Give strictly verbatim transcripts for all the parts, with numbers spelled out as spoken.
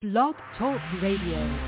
Blog Talk Radio.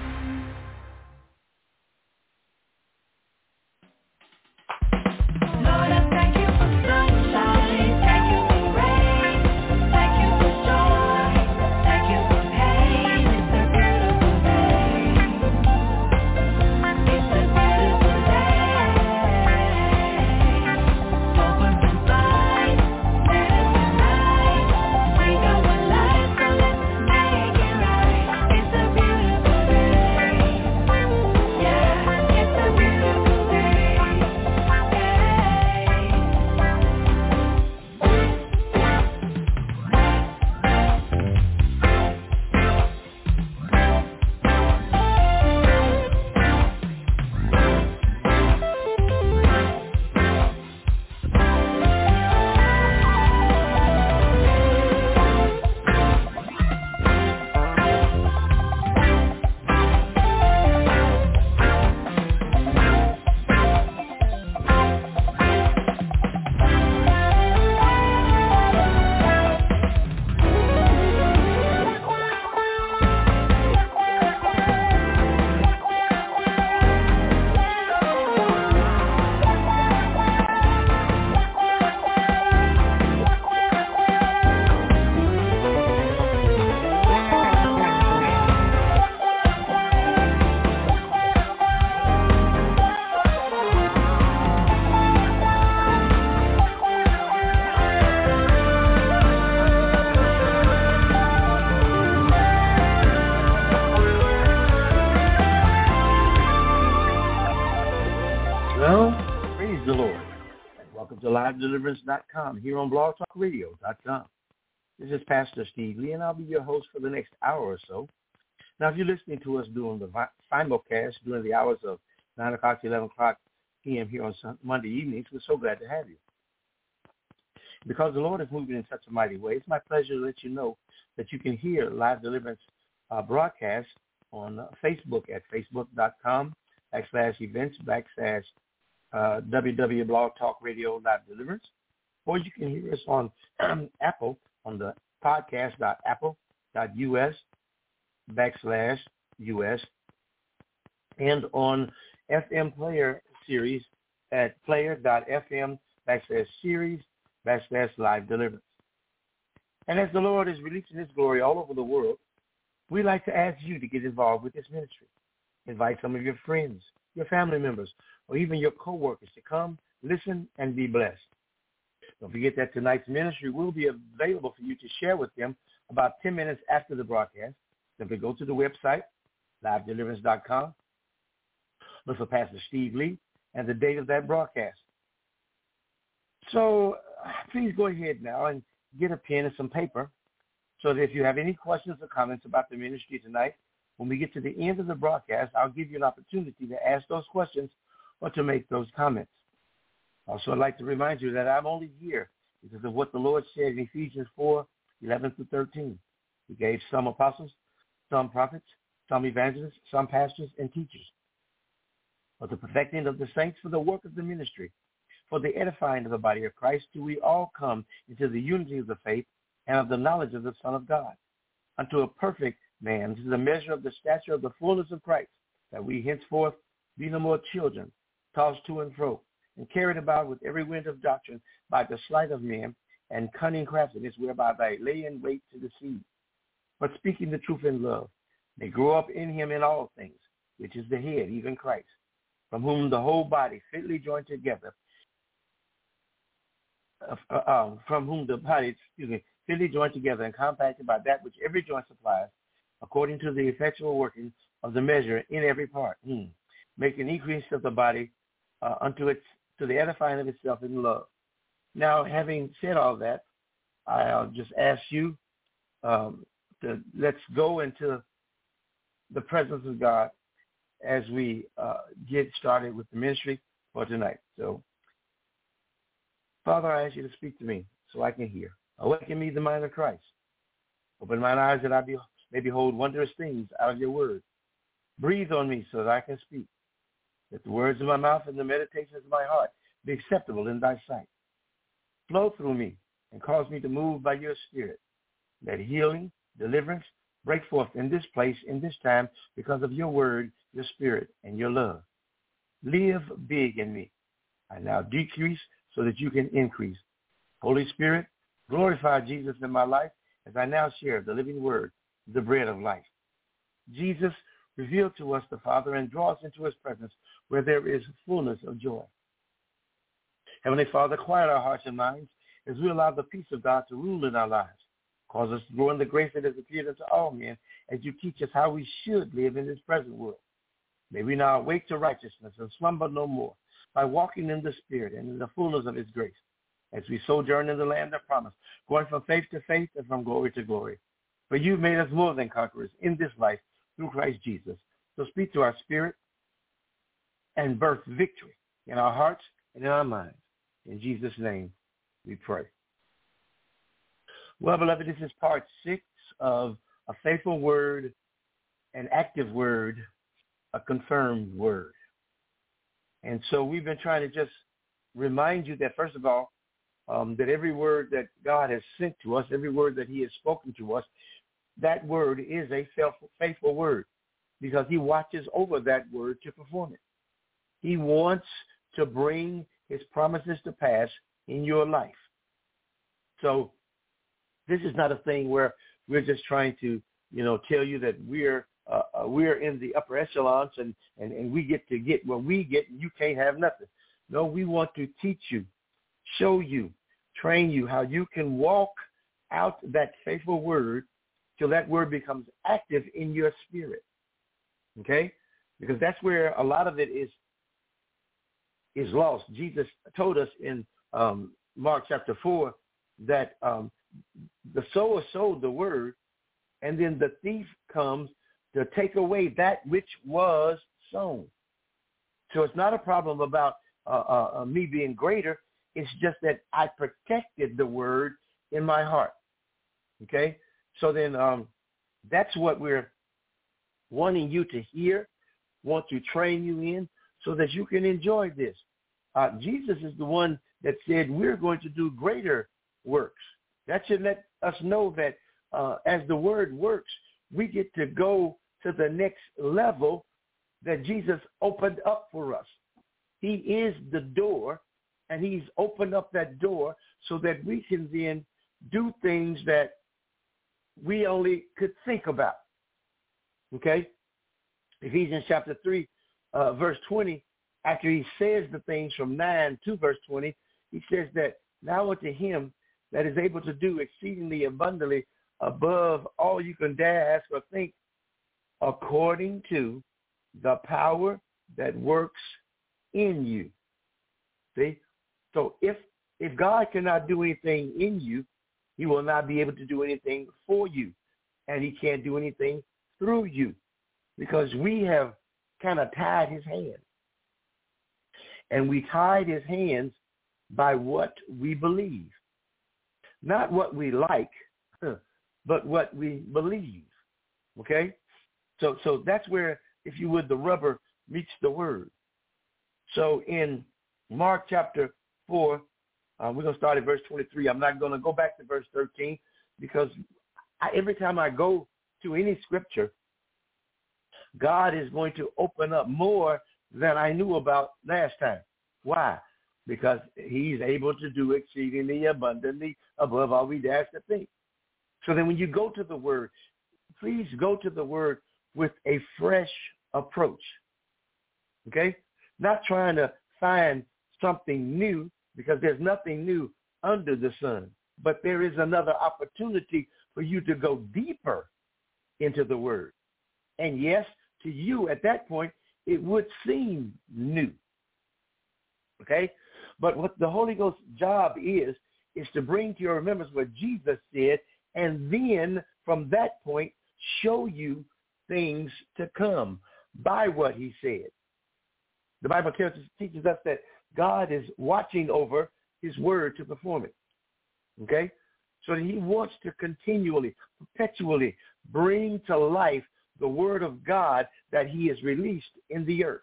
live deliverance dot com, here on blog talk radio dot com. This is Pastor Steve Lee, and I'll be your host for the next hour or so. Now, if you're listening to us during the simulcast during the hours of nine o'clock to eleven o'clock p.m. here on Monday evenings, we're so glad to have you. Because the Lord is moving in such a mighty way, it's my pleasure to let you know that you can hear Live Deliverance uh, broadcasts on uh, Facebook at facebook dot com backslash events backslash uh, www.blogtalkradio.deliverance, or you can hear us on um, Apple on the podcast dot apple dot u s backslash us, and on F M Player series at player dot f m backslash series backslash live deliverance. And as the Lord is releasing His glory all over the world, we'd like to ask you to get involved with this ministry. Invite some of your friends, your family members, or even your co-workers to come, listen, and be blessed. Don't forget that tonight's ministry will be available for you to share with them about ten minutes after the broadcast. Simply go to the website, live deliverance dot com, look for Pastor Steve Lee, and the date of that broadcast. So please go ahead now and get a pen and some paper so that if you have any questions or comments about the ministry tonight, when we get to the end of the broadcast, I'll give you an opportunity to ask those questions or to make those comments. Also, I'd like to remind you that I'm only here because of what the Lord said in Ephesians four, eleven through thirteen. He gave some apostles, some prophets, some evangelists, some pastors, and teachers for the perfecting of the saints, for the work of the ministry, for the edifying of the body of Christ, till we all come into the unity of the faith and of the knowledge of the Son of God, unto a perfect man, to the measure of the stature of the fullness of Christ, that we henceforth be no more children, tossed to and fro, and carried about with every wind of doctrine by the sleight of men and cunning craftiness, whereby they lay in wait to deceive. But speaking the truth in love, they grow up in him in all things, which is the head, even Christ, from whom the whole body fitly joined together, uh, uh, from whom the body, excuse me, fitly joined together and compacted by that which every joint supplies, according to the effectual working of the measure in every part, mm. make an increase of the body uh, unto its to the edifying of itself in love. Now, having said all that, I'll just ask you um, to let's go into the presence of God as we uh, get started with the ministry for tonight. So, Father, I ask you to speak to me so I can hear. Awaken me the mind of Christ. Open mine eyes that I be, may behold wondrous things out of your word. Breathe on me so that I can speak. Let the words of my mouth and the meditations of my heart be acceptable in thy sight. Flow through me and cause me to move by your spirit. Let healing, deliverance, break forth in this place, in this time, because of your word, your spirit, and your love. Live big in me. I now decrease so that you can increase. Holy Spirit, glorify Jesus in my life as I now share the living word, the bread of life. Jesus, reveal to us the Father and draw us into his presence where there is fullness of joy. Heavenly Father, quiet our hearts and minds as we allow the peace of God to rule in our lives. Cause us to grow in the grace that has appeared unto all men as you teach us how we should live in this present world. May we now awake to righteousness and slumber no more by walking in the Spirit and in the fullness of his grace as we sojourn in the land of promise, going from faith to faith and from glory to glory. For you've made us more than conquerors in this life through Christ Jesus. So speak to our spirit and birth victory in our hearts and in our minds. In Jesus' name we pray. Well, beloved, this is part six of a faithful word, an active word, a confirmed word. And so we've been trying to just remind you that, first of all, um, that every word that God has sent to us, every word that he has spoken to us, that word is a faithful, faithful word because he watches over that word to perform it. He wants to bring his promises to pass in your life. So this is not a thing where we're just trying to, you know, tell you that we're uh, uh, we're in the upper echelons and, and, and we get to get what we get and you can't have nothing. No, we want to teach you, show you, train you how you can walk out that faithful word till that word becomes active in your spirit. Okay? Because that's where a lot of it is is lost. Jesus told us in um, Mark chapter four that um, the sower sowed the word, and then the thief comes to take away that which was sown. So it's not a problem about uh, uh, me being greater. It's just that I protected the word in my heart. Okay? So then um, that's what we're wanting you to hear, want to train you in so that you can enjoy this. Uh, Jesus is the one that said we're going to do greater works. That should let us know that uh, as the word works, we get to go to the next level that Jesus opened up for us. He is the door, and he's opened up that door so that we can then do things that we only could think about. Okay? Ephesians chapter three, uh, verse twenty, after he says the things from nine to verse twenty, he says that now unto him that is able to do exceedingly abundantly above all you can dare ask or think, according to the power that works in you. See? So if if God cannot do anything in you, he will not be able to do anything for you. And he can't do anything through you because we have kind of tied his hands. And we tied his hands by what we believe. Not what we like, but what we believe. Okay? So so that's where, if you would, the rubber meets the word. So in Mark chapter four, uh, we're going to start at verse twenty-three. I'm not going to go back to verse thirteen because I, every time I go to any scripture, God is going to open up more than I knew about last time. Why? Because he's able to do exceedingly abundantly above all we dare to think. So then when you go to the word, please go to the word with a fresh approach. Okay? Not trying to find something new because there's nothing new under the sun. But there is another opportunity for you to go deeper into the word. And yes, to you at that point, it would seem new. Okay? But what the Holy Ghost's job is, is to bring to your remembrance what Jesus said, and then from that point, show you things to come by what he said. The Bible tells us, teaches us that God is watching over his word to perform it. Okay? So that he wants to continually, perpetually bring to life the word of God that he has released in the earth.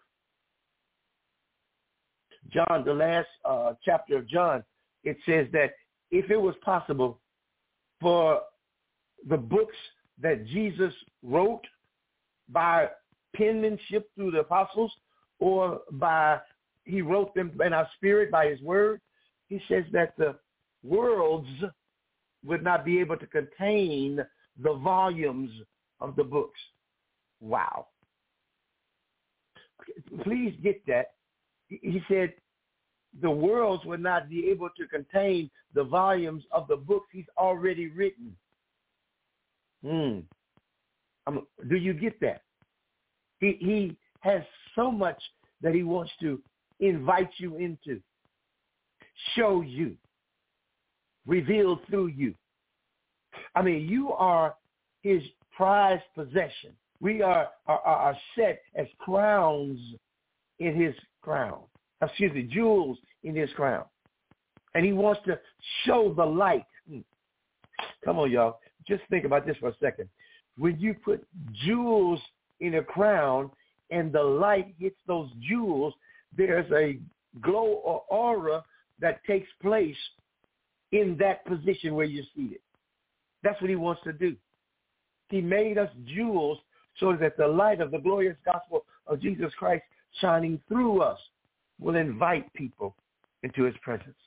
John, the last uh, chapter of John, it says that if it was possible for the books that Jesus wrote by penmanship through the apostles, or by he wrote them in our spirit by his word. He says that the worlds would not be able to contain the volumes of the books. Wow. Please get that. He said the worlds would not be able to contain the volumes of the books he's already written. Hmm. Um, do you get that? He, he has so much that he wants to invite you into, show you, reveal through you. I mean, you are his prized possession. We are, are, are set as crowns in his crown. Excuse me, jewels in his crown. And he wants to show the light. Come on, y'all. Just think about this for a second. When you put jewels in a crown and the light hits those jewels, there's a glow or aura that takes place in that position where you're seated. That's what he wants to do. He made us jewels so that the light of the glorious gospel of Jesus Christ shining through us will invite people into his presence.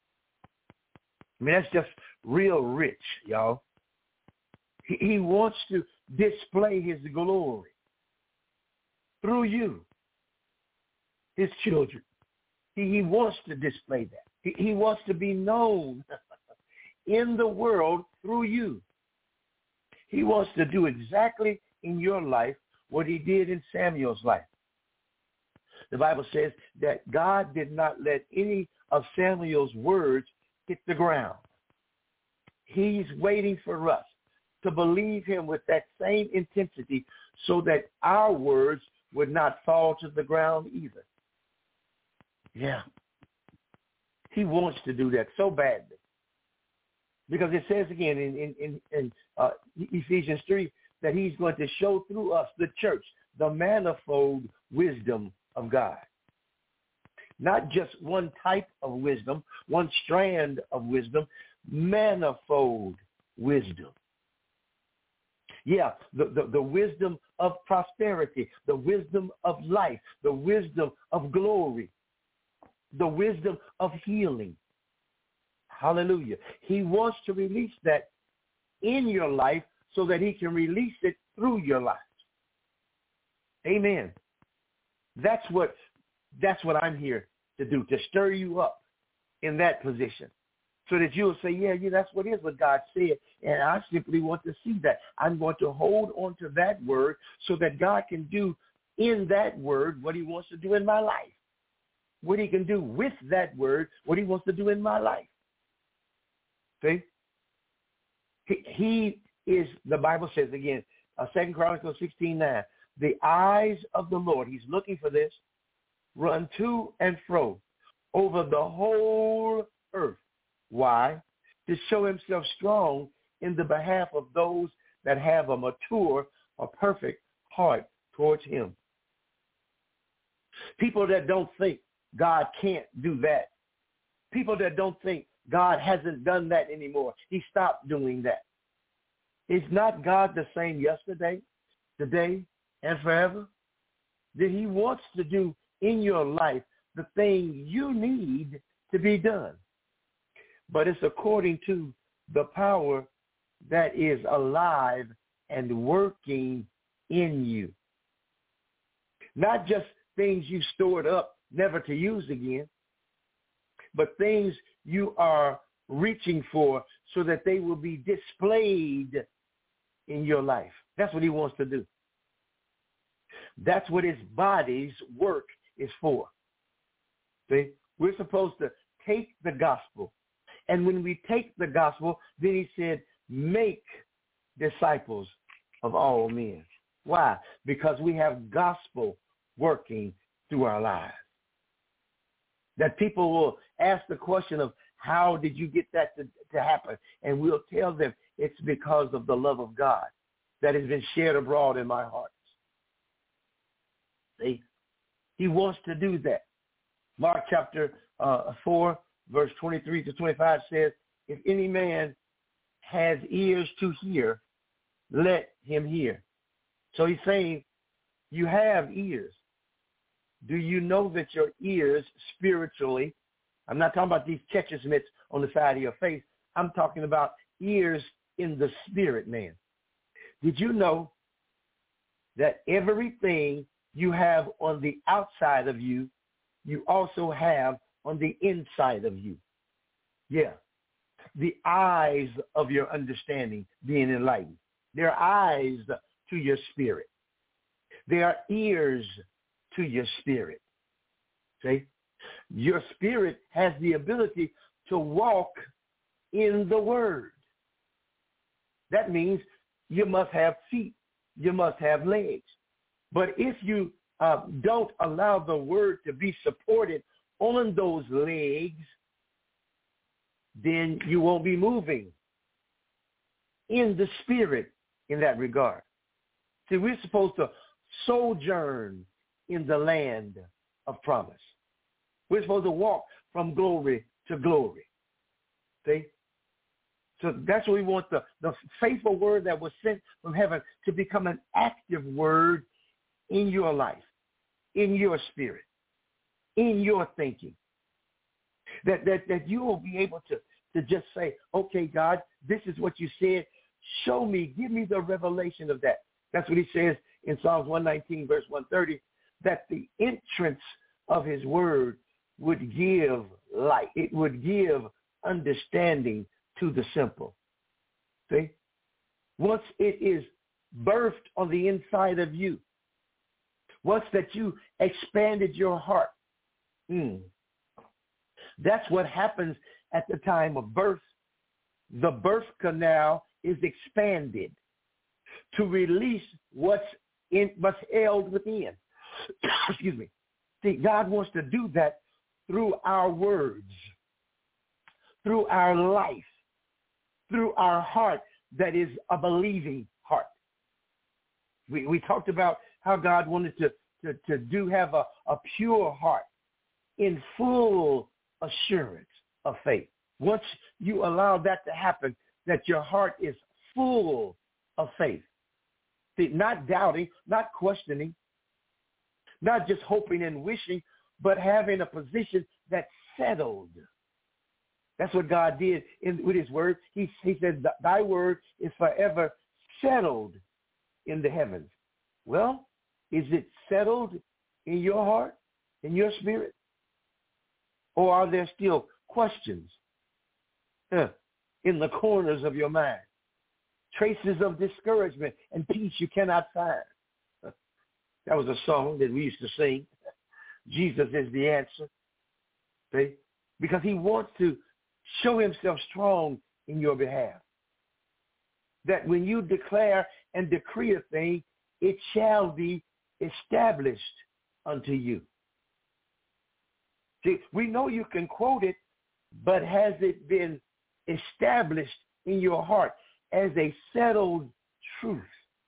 I mean, that's just real rich, y'all. He, he wants to display his glory through you, his children. He, he wants to display that. He, he wants to be known in the world through you. He wants to do exactly in your life what he did in Samuel's life. The Bible says that God did not let any of Samuel's words hit the ground. He's waiting for us to believe him with that same intensity so that our words would not fall to the ground either. Yeah. He wants to do that so badly. Because it says again in, in, in, in uh, Ephesians three that he's going to show through us, the church, the manifold wisdom of God. Not just one type of wisdom, one strand of wisdom, manifold wisdom. Yeah, the, the, the wisdom of prosperity, the wisdom of life, the wisdom of glory, the wisdom of healing. Hallelujah. He wants to release that in your life so that he can release it through your life. Amen. That's what that's what I'm here to do, to stir you up in that position so that you'll say, yeah, yeah, that's what it is what God said, and I simply want to see that. I'm going to hold on to that word so that God can do in that word what he wants to do in my life, what he can do with that word, what he wants to do in my life. See? He, he is, the Bible says again, uh, Second Chronicles sixteen nine, the eyes of the Lord, he's looking for this, run to and fro over the whole earth. Why? To show himself strong in the behalf of those that have a mature or perfect heart towards him. People that don't think God can't do that. People that don't think God hasn't done that anymore. He stopped doing that. Is not God the same yesterday, today, and forever? That he wants to do in your life the thing you need to be done. But it's according to the power that is alive and working in you. Not just things you stored up never to use again, but things you are reaching for so that they will be displayed in your life. That's what he wants to do. That's what his body's work is for. See, we're supposed to take the gospel. And when we take the gospel, then he said, make disciples of all men. Why? Because we have gospel working through our lives. That people will ask the question of, how did you get that to, to happen? And we'll tell them it's because of the love of God that has been shared abroad in my heart. See? He wants to do that. Mark chapter uh, four, verse twenty-three to twenty-five says, if any man has ears to hear, let him hear. So he's saying, you have ears. Do you know that your ears spiritually, I'm not talking about these Tetris mitts on the side of your face. I'm talking about ears in the spirit, man. Did you know that everything you have on the outside of you, you also have on the inside of you? Yeah. The eyes of your understanding being enlightened. There are eyes to your spirit. There are ears to your spirit. See? Your spirit has the ability to walk in the word. That means you must have feet. You must have legs. But if you uh, don't allow the word to be supported on those legs, then you won't be moving in the spirit in that regard. See, we're supposed to sojourn in the land of promise. We're supposed to walk from glory to glory. See? So that's what we want, the, the faithful word that was sent from heaven to become an active word in your life, in your spirit, in your thinking. That, that, that you will be able to, to just say, okay, God, this is what you said. Show me, give me the revelation of that. That's what he says in Psalms one nineteen, verse one thirty, that the entrance of his word would give light. It would give understanding to the simple. See? Once it is birthed on the inside of you, once that you expanded your heart, mm, that's what happens at the time of birth. The birth canal is expanded to release what's in, what's held within. Excuse me. See, God wants to do that through our words, through our life, through our heart that is a believing heart. We we talked about how God wanted to, to, to do have a, a pure heart in full assurance of faith. Once you allow that to happen, that your heart is full of faith. See, not doubting, not questioning, not just hoping and wishing, but having a position that's settled. That's what God did in, with his word. He, he said, thy word is forever settled in the heavens. Well, is it settled in your heart, in your spirit? Or are there still questions uh, in the corners of your mind? Traces of discouragement and peace you cannot find. Uh, that was a song that we used to sing. Jesus is the answer. See? Because he wants to show himself strong in your behalf. That when you declare and decree a thing, it shall be established unto you. See, we know you can quote it, but has it been established in your heart as a settled truth?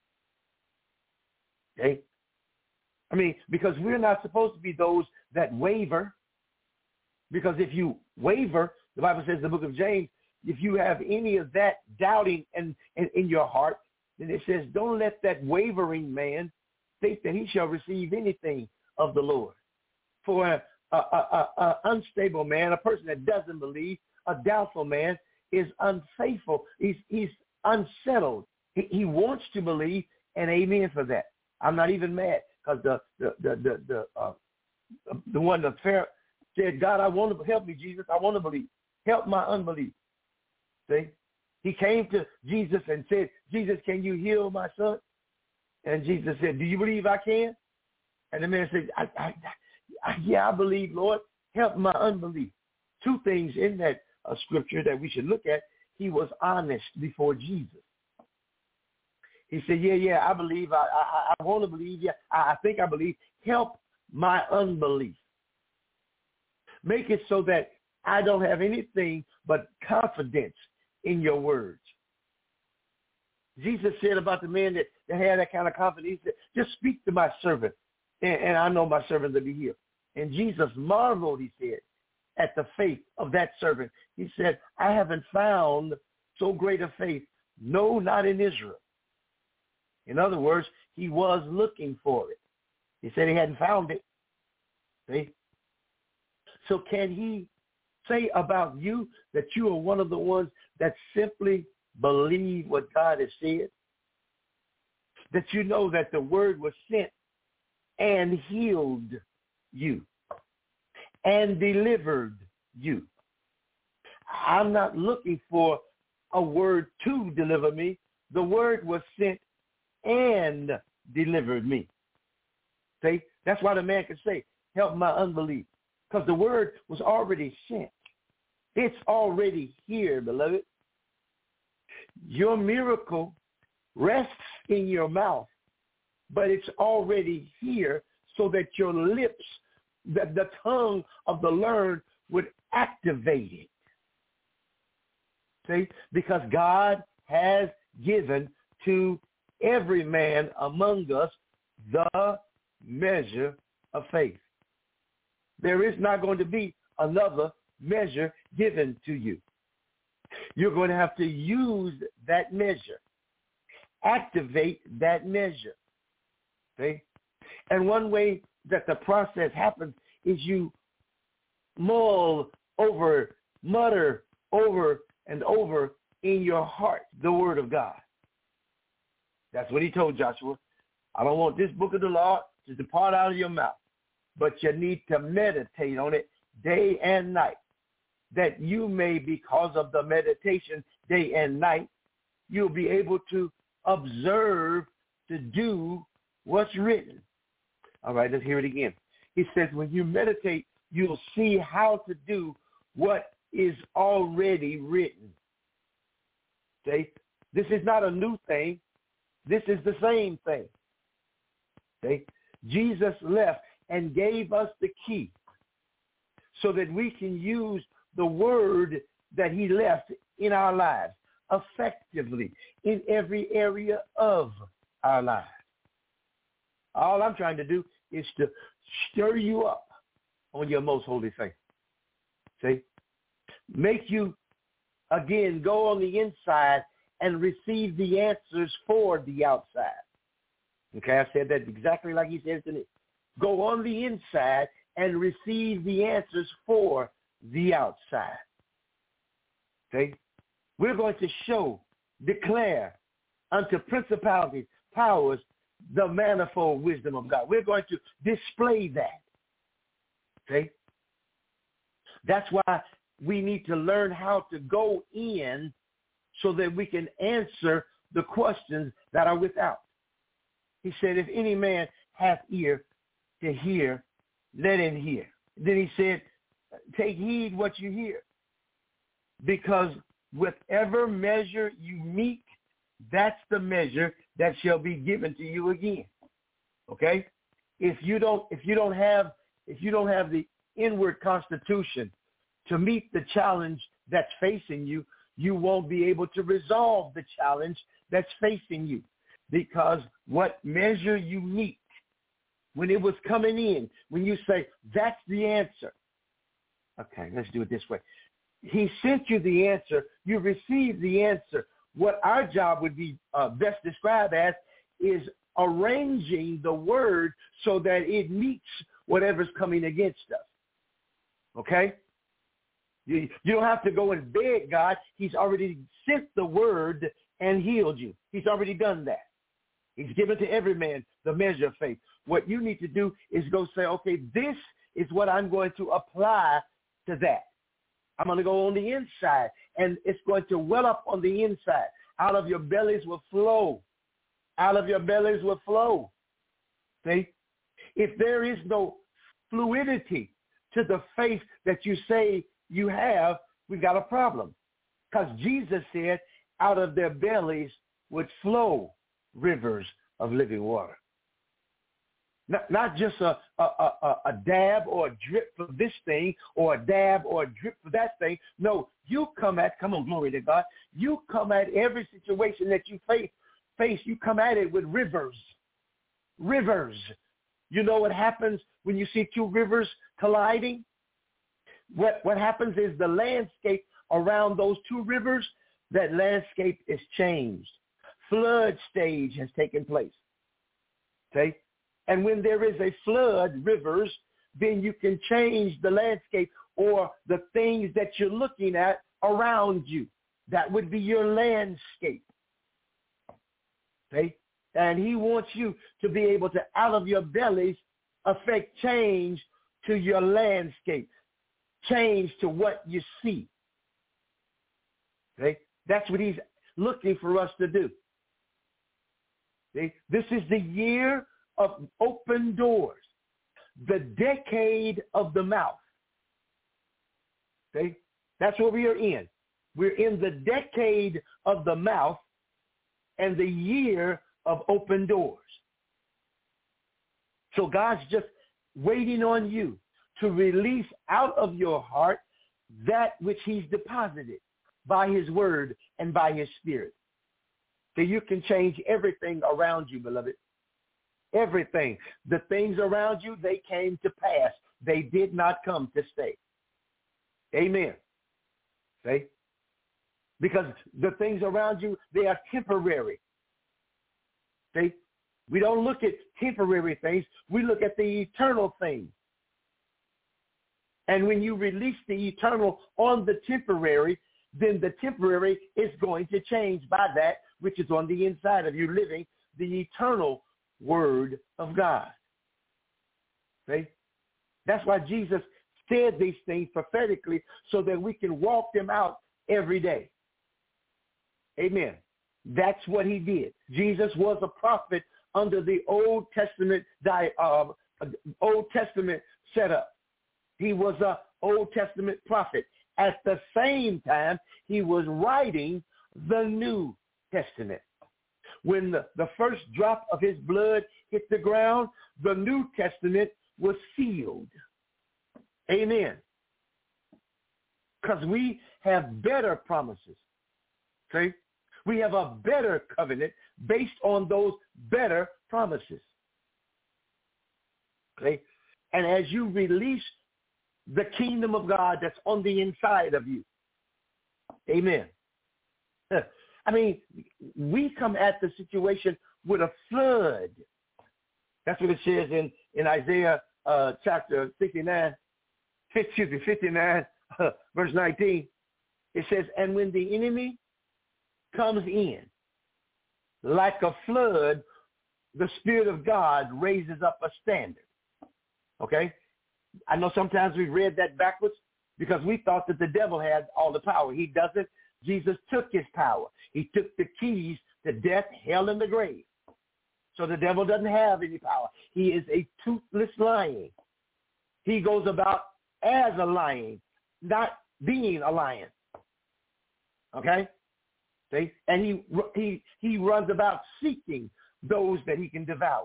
Okay? I mean, because we're not supposed to be those that waver. Because if you waver, the Bible says in the book of James, if you have any of that doubting in, in, in your heart, then it says, don't let that wavering man think that he shall receive anything of the Lord. For a, a, a, a unstable man, a person that doesn't believe, a doubtful man is unfaithful. He's, he's unsettled. He, he wants to believe, and amen for that. I'm not even mad because the the the the the, uh, the one the fair said, God, I want to help me, Jesus. I want to believe. Help my unbelief. See, he came to Jesus and said, Jesus, can you heal my son? And Jesus said, do you believe I can? And the man said, I, I, I, yeah, I believe, Lord. Help my unbelief. Two things in that uh, scripture that we should look at. He was honest before Jesus. He said, yeah, yeah, I believe. I, I, I want to believe. Yeah, I, I think I believe. Help my unbelief. Make it so that I don't have anything but confidence in your words. Jesus said about the man that, that had that kind of confidence, he said, just speak to my servant, and, and I know my servant will be healed. And Jesus marveled, he said, at the faith of that servant. He said, I haven't found so great a faith, no, not in Israel. In other words, he was looking for it. He said he hadn't found it. See? So can he say about you that you are one of the ones that simply believe what God has said? That you know that the word was sent and healed you and delivered you. I'm not looking for a word to deliver me. The word was sent and delivered me. See? That's why the man can say, help my unbelief. Because the word was already sent. It's already here, beloved. Your miracle rests in your mouth, but it's already here so that your lips, that the tongue of the learned would activate it. See? Because God has given to every man among us the measure of faith. There is not going to be another measure given to you. You're going to have to use that measure, activate that measure. See? And one way that the process happens is you mull over, mutter over and over in your heart the word of God. That's what he told Joshua. I don't want this book of the law to depart out of your mouth, but you need to meditate on it day and night, that you may, because of the meditation day and night, you'll be able to observe to do what's written. All right, let's hear it again. He says, when you meditate, you'll see how to do what is already written. See? This is not a new thing. This is the same thing. See? Jesus left and gave us the key so that we can use the word that he left in our lives effectively in every area of our lives. All I'm trying to do is to stir you up on your most holy faith. See? Make you, again, go on the inside and receive the answers for the outside. Okay, I said that exactly like he says to me. Go on the inside and receive the answers for the outside. Okay? We're going to show, declare unto principalities, powers, the manifold wisdom of God. We're going to display that. Okay? That's why we need to learn how to go in so that we can answer the questions that are without. He said, if any man hath ear to hear, let him hear. Then he said, take heed what you hear, because whatever measure you meet, that's the measure that shall be given to you again. Okay? If you don't, if you don't have, if you don't have the inward constitution to meet the challenge that's facing you, you won't be able to resolve the challenge that's facing you, because what measure you meet, when it was coming in, when you say, that's the answer. Okay, let's do it this way. He sent you the answer. You received the answer. What our job would be uh, best described as is arranging the word so that it meets whatever's coming against us. Okay? You, you don't have to go and beg God. He's already sent the word and healed you. He's already done that. He's given to every man the measure of faith. What you need to do is go say, okay, this is what I'm going to apply to that. I'm going to go on the inside, and it's going to well up on the inside. Out of your bellies will flow. Out of your bellies will flow. See? If there is no fluidity to the faith that you say you have, we've got a problem. Because Jesus said, out of their bellies would flow rivers of living water. Not, not just a, a, a, a dab or a drip for this thing or a dab or a drip for that thing. No, you come at, come on, glory to God. You come at every situation that you face, face, you come at it with rivers. Rivers. You know what happens when you see two rivers colliding? What, what happens is the landscape around those two rivers, that landscape is changed. flood stage has taken place. Okay? And when there is a flood, rivers, then you can change the landscape or the things that you're looking at around you. That would be your landscape. Okay? And he wants you to be able to, out of your bellies, affect change to your landscape, change to what you see. Okay? That's what he's looking for us to do. Okay? This is the year of open doors, the decade of the mouth. Okay? That's what we are in. We're in the decade of the mouth and the year of open doors. So God's just waiting on you to release out of your heart that which he's deposited by his word and by his spirit. So you can change everything around you, beloved. Everything. The things around you, they came to pass. They did not come to stay. Amen. See? Because the things around you, they are temporary. See? We don't look at temporary things. We look at the eternal things. And when you release the eternal on the temporary, then the temporary is going to change by that which is on the inside of you, living the eternal word of God. See? That's why Jesus said these things prophetically so that we can walk them out every day. Amen. That's what he did. Jesus was a prophet under the Old Testament uh, Old Testament setup. He was an Old Testament prophet. At the same time, he was writing the New Testament. When the, the first drop of his blood hit the ground, the New Testament was sealed. Amen. Because we have better promises. Okay? We have a better covenant based on those better promises. Okay? And as you release the kingdom of God that's on the inside of you, amen. I mean, we come at the situation with a flood. That's what it says in, in Isaiah uh, chapter fifty-nine, excuse me, fifty-nine, uh, verse nineteen. It says, and when the enemy comes in like a flood, the Spirit of God raises up a standard. Okay? I know sometimes we've read that backwards because we thought that the devil had all the power. He doesn't. Jesus took his power. He took the keys to death, hell, and the grave. So the devil doesn't have any power. He is a toothless lion. He goes about as a lion, not being a lion. Okay? See? And he he he runs about seeking those that he can devour.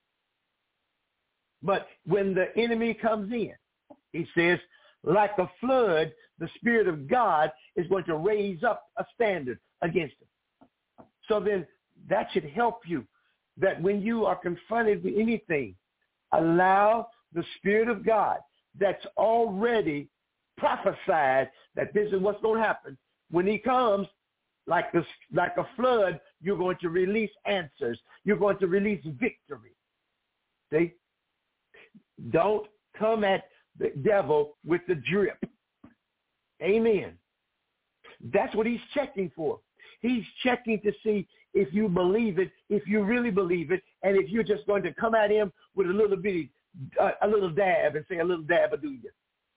But when the enemy comes in, he says, like a flood, the Spirit of God is going to raise up a standard against him. So then that should help you, that when you are confronted with anything, allow the Spirit of God that's already prophesied that this is what's going to happen. When he comes, like this, like a flood, you're going to release answers. You're going to release victory. See? Don't come at the devil with the drip. Amen. That's what he's checking for. He's checking to see if you believe it, if you really believe it, and if you're just going to come at him with a little bitty, uh, a little dab and say a little dab a do you.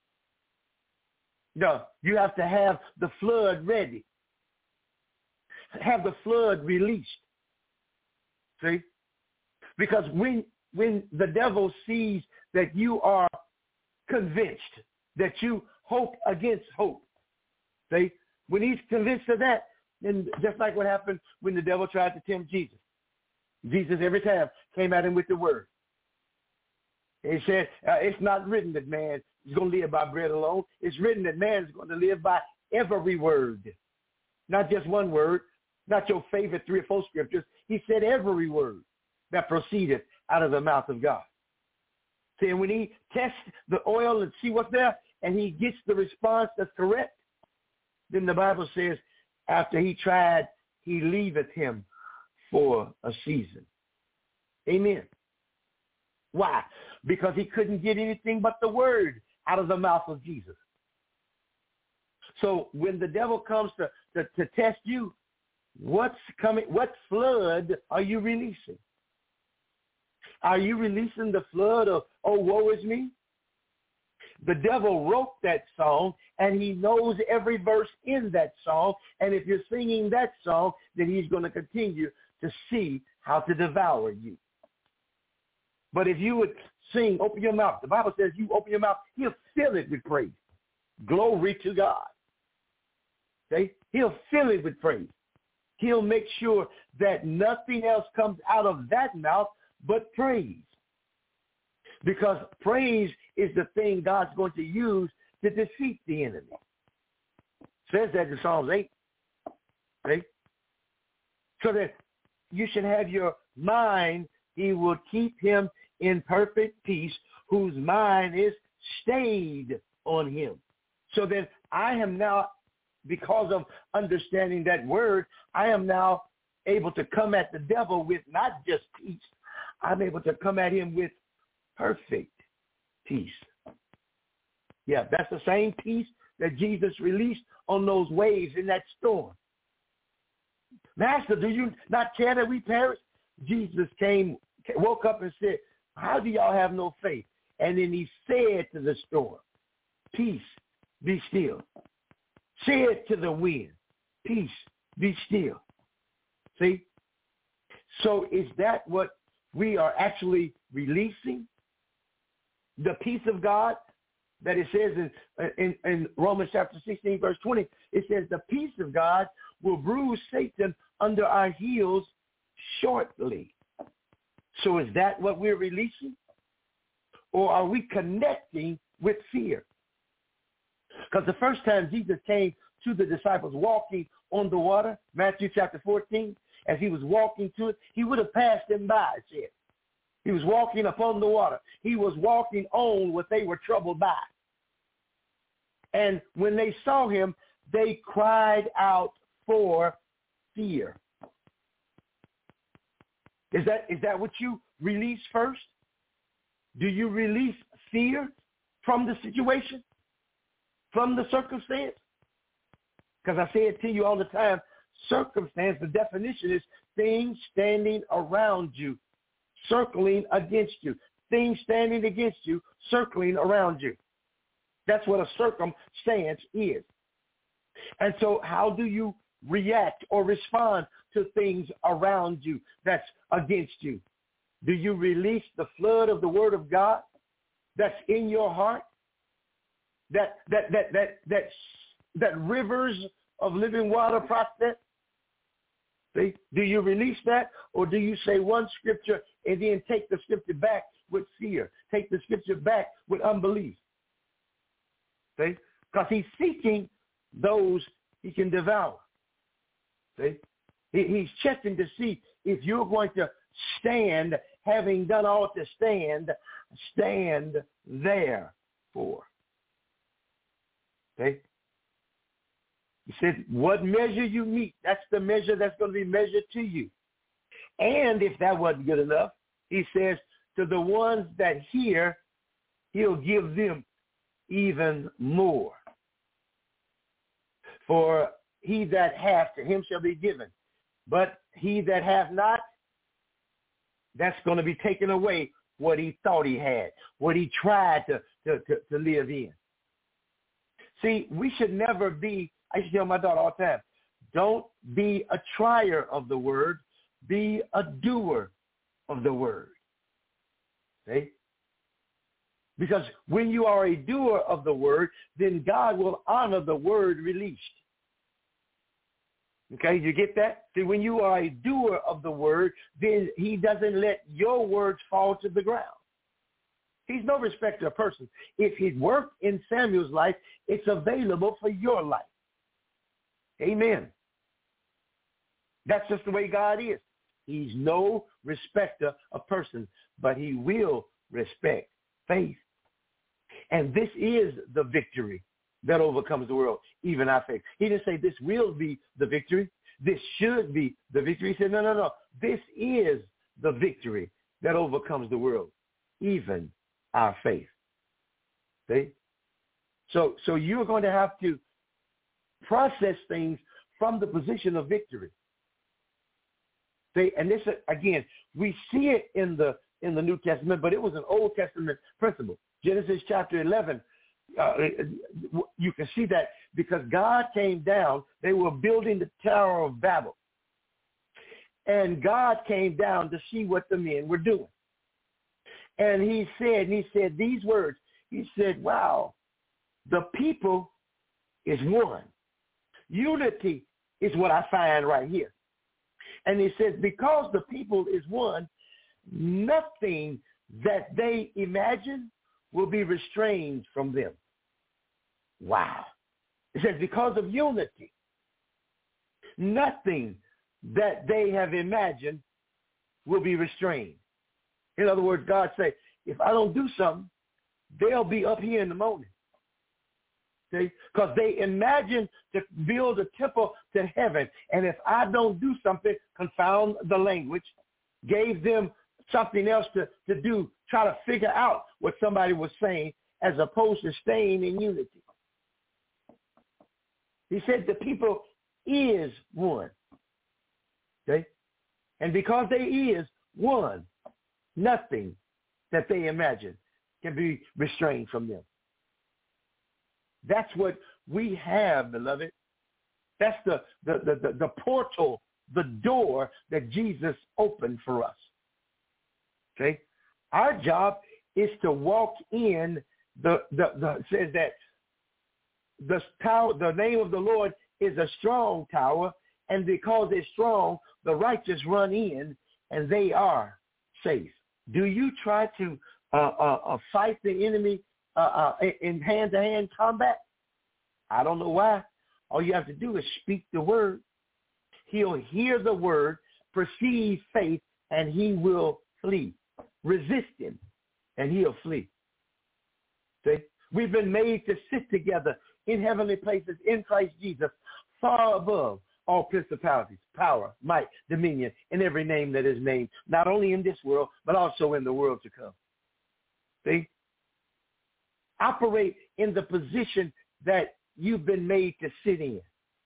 No, you have to have the flood ready. Have the flood released. See? Because when when the devil sees that you are convinced, that you hope against hope, see? When he's convinced of that, then just like what happened when the devil tried to tempt Jesus. Jesus every time came at him with the word. He said, uh, it's not written that man is going to live by bread alone. It's written that man is going to live by every word. Not just one word, not your favorite three or four scriptures. He said every word that proceeded out of the mouth of God. See, when he tests the oil and see what's there, and he gets the response that's correct, then the Bible says, after he tried, he leaveth him for a season. Amen. Why? Because he couldn't get anything but the word out of the mouth of Jesus. So when the devil comes to, to, to test you, what's coming? What flood are you releasing? Are you releasing the flood of, oh, woe is me? The devil wrote that song, and he knows every verse in that song. And if you're singing that song, then he's going to continue to see how to devour you. But if you would sing, open your mouth. The Bible says you open your mouth, he'll fill it with praise. Glory to God. Okay? He'll fill it with praise. He'll make sure that nothing else comes out of that mouth but praise. Because praise is the thing God's going to use to defeat the enemy. It says that in Psalms eight. Okay? So that you should have your mind, he will keep him in perfect peace, whose mind is stayed on him. So then I am now, because of understanding that word, I am now able to come at the devil with not just peace. I'm able to come at him with perfect peace. Yeah, that's the same peace that Jesus released on those waves in that storm. Master, do you not care that we perish? Jesus came, woke up and said, how do y'all have no faith? And then he said to the storm, peace, be still. Said to the wind, peace, be still. See? So is that what we are actually releasing? The peace of God that it says in, in, in Romans chapter sixteen, verse twenty, it says the peace of God will bruise Satan under our heels shortly. So is that what we're releasing? Or are we connecting with fear? Because the first time Jesus came to the disciples walking on the water, Matthew chapter fourteen, as he was walking to it, he would have passed them by, it said. He was walking upon the water. He was walking on what they were troubled by. And when they saw him, they cried out for fear. Is that, is that what you release first? Do you release fear from the situation, from the circumstance? Because I say it to you all the time, circumstance, the definition is things standing around you, circling against you. Things standing against you, circling around you. That's what a circumstance is. And so how do you react or respond to things around you that's against you? Do you release the flood of the word of God that's in your heart? That that that that that that rivers of living water process? See? Do you release that, or do you say one scripture and then take the scripture back with fear? Take the scripture back with unbelief. See? Because he's seeking those he can devour. See? He, he's checking to see if you're going to stand, having done all to stand, stand therefore. See? He said, what measure you meet, that's the measure that's going to be measured to you. And if that wasn't good enough, he says, to the ones that hear, he'll give them even more. For he that hath, to him shall be given. But he that hath not, that's going to be taken away what he thought he had, what he tried to, to, to, to live in. See, we should never be, I used to tell my daughter all the time, don't be a trier of the word, be a doer of the word. See? Because when you are a doer of the word, then God will honor the word released. Okay, you get that? See, when you are a doer of the word, then he doesn't let your words fall to the ground. He's no respecter of persons. If he worked in Samuel's life, it's available for your life. Amen. That's just the way God is. He's no respecter of persons, but he will respect faith. And this is the victory that overcomes the world, even our faith. He didn't say this will be the victory. this should be the victory. He said, no, no, no. This is the victory that overcomes the world, even our faith. See? So, so you're going to have to process things from the position of victory. See? And this, again, we see it in the in the New Testament, but it was an Old Testament principle. Genesis chapter eleven, uh, you can see that because God came down, they were building the Tower of Babel. And God came down to see what the men were doing. And he said, and he said these words, he said, wow, the people is one. Unity is what I find right here. And he says, because the people is one, nothing that they imagine will be restrained from them. Wow. It says, because of unity, nothing that they have imagined will be restrained. In other words, God say, if I don't do something, they'll be up here in the morning. See? Because they imagine to build a temple to heaven. And if I don't do something, confound the language, gave them something else to, to do, try to figure out what somebody was saying as opposed to staying in unity. He said the people is one. Okay? And because they is one, nothing that they imagine can be restrained from them. That's what we have, beloved. That's the, the, the, the, the portal, the door that Jesus opened for us. Okay? Our job is to walk in the, the, the it says that the tower, the name of the Lord is a strong tower, and because it's strong, the righteous run in, and they are safe. Do you try to uh, uh, uh, fight the enemy uh, uh, in hand-to-hand combat? I don't know why. All you have to do is speak the word. He'll hear the word, perceive faith, and he will flee. Resist him, and he'll flee. See? We've been made to sit together in heavenly places in Christ Jesus, far above all principalities, power, might, dominion, and every name that is named, not only in this world, but also in the world to come. See? Operate in the position that you've been made to sit in.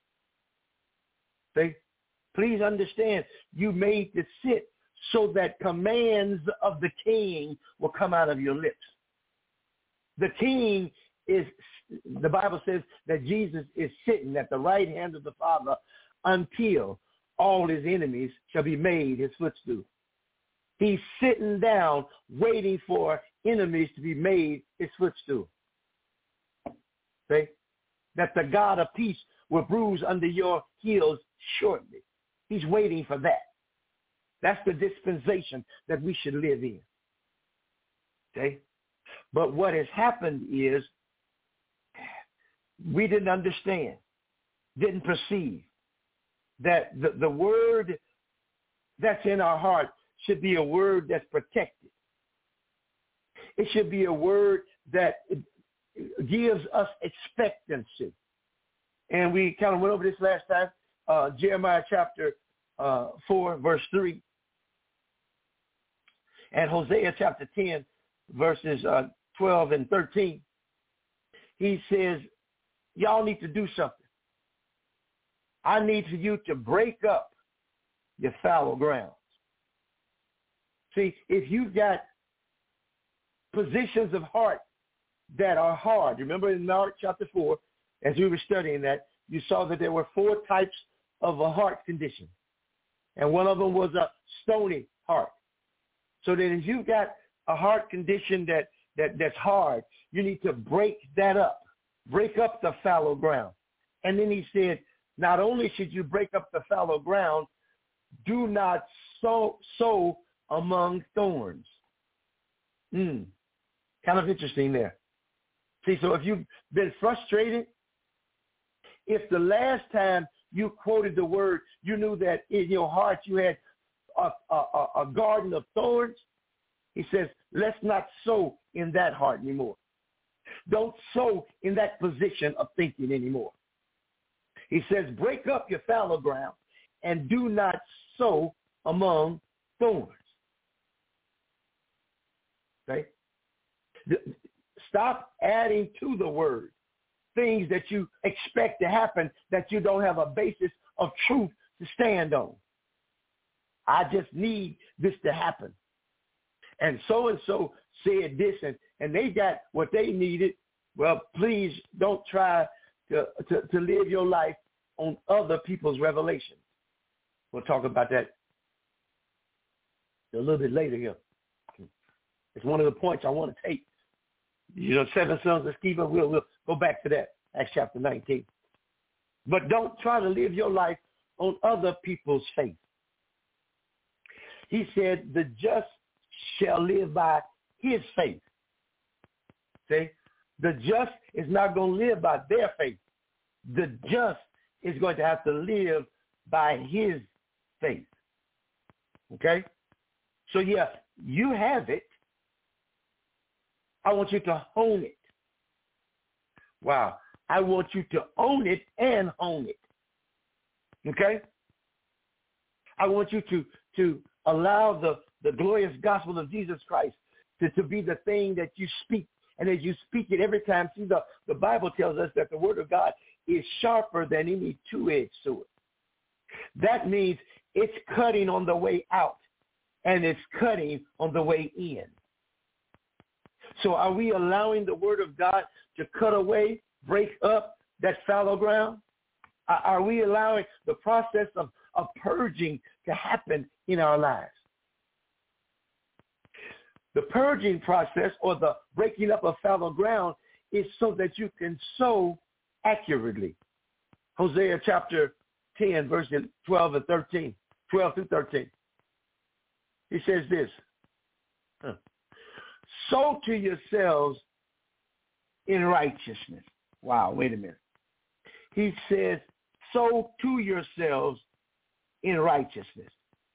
See? Please understand, you made to sit so that commands of the king will come out of your lips. The king is, the Bible says that Jesus is sitting at the right hand of the Father until all his enemies shall be made his footstool. He's sitting down waiting for enemies to be made his footstool. See? That the God of peace will bruise under your heels shortly. He's waiting for that. That's the dispensation that we should live in. Okay? But what has happened is we didn't understand, didn't perceive that the, the word that's in our heart should be a word that's protected. It should be a word that gives us expectancy. And we kind of went over this last time, uh, Jeremiah chapter uh, four, verse three. And Hosea chapter ten, verses uh, twelve and thirteen. He says, y'all need to do something. I need for you to break up your fallow grounds. See, if you've got positions of heart that are hard, remember in Mark chapter four, as we were studying that, you saw that there were four types of a heart condition. And one of them was a stony heart. So that if you've got a heart condition that, that, that's hard, you need to break that up. Break up the fallow ground. And then he said, not only should you break up the fallow ground, do not sow, sow among thorns. Mm. Kind of interesting there. See, so if you've been frustrated, if the last time you quoted the word, you knew that in your heart you had a, a, a garden of thorns, he says, let's not sow in that heart anymore. Don't sow in that position of thinking anymore. He says, break up your fallow ground and do not sow among thorns. Okay? Stop adding to the word things that you expect to happen that you don't have a basis of truth to stand on. I just need this to happen. And so-and-so said this, and, and they got what they needed. Well, please don't try to, to, to live your life on other people's revelations. We'll talk about that a little bit later here. It's one of the points I want to take. You know, seven sons of Sceva, we'll, we'll go back to that, Acts chapter nineteen. But don't try to live your life on other people's faith. He said, the just shall live by his faith. See? The just is not going to live by their faith. The just is going to have to live by his faith. Okay? So, yeah, you have it. I want you to hone it. Wow. I want you to own it and hone it. Okay? I want you to, to allow the, the glorious gospel of Jesus Christ to, to be the thing that you speak. And as you speak it every time, see, the, the Bible tells us that the word of God is sharper than any two-edged sword. That means it's cutting on the way out, and it's cutting on the way in. So are we allowing the word of God to cut away, break up that fallow ground? Are we allowing the process of, of purging to happen in our lives? The purging process, or the breaking up of fallow ground, is so that you can sow accurately. Hosea chapter ten, verses twelve and thirteen, twelve through thirteen. He says this, huh. Sow to yourselves in righteousness. Wow, wait a minute. He says, sow to yourselves in righteousness.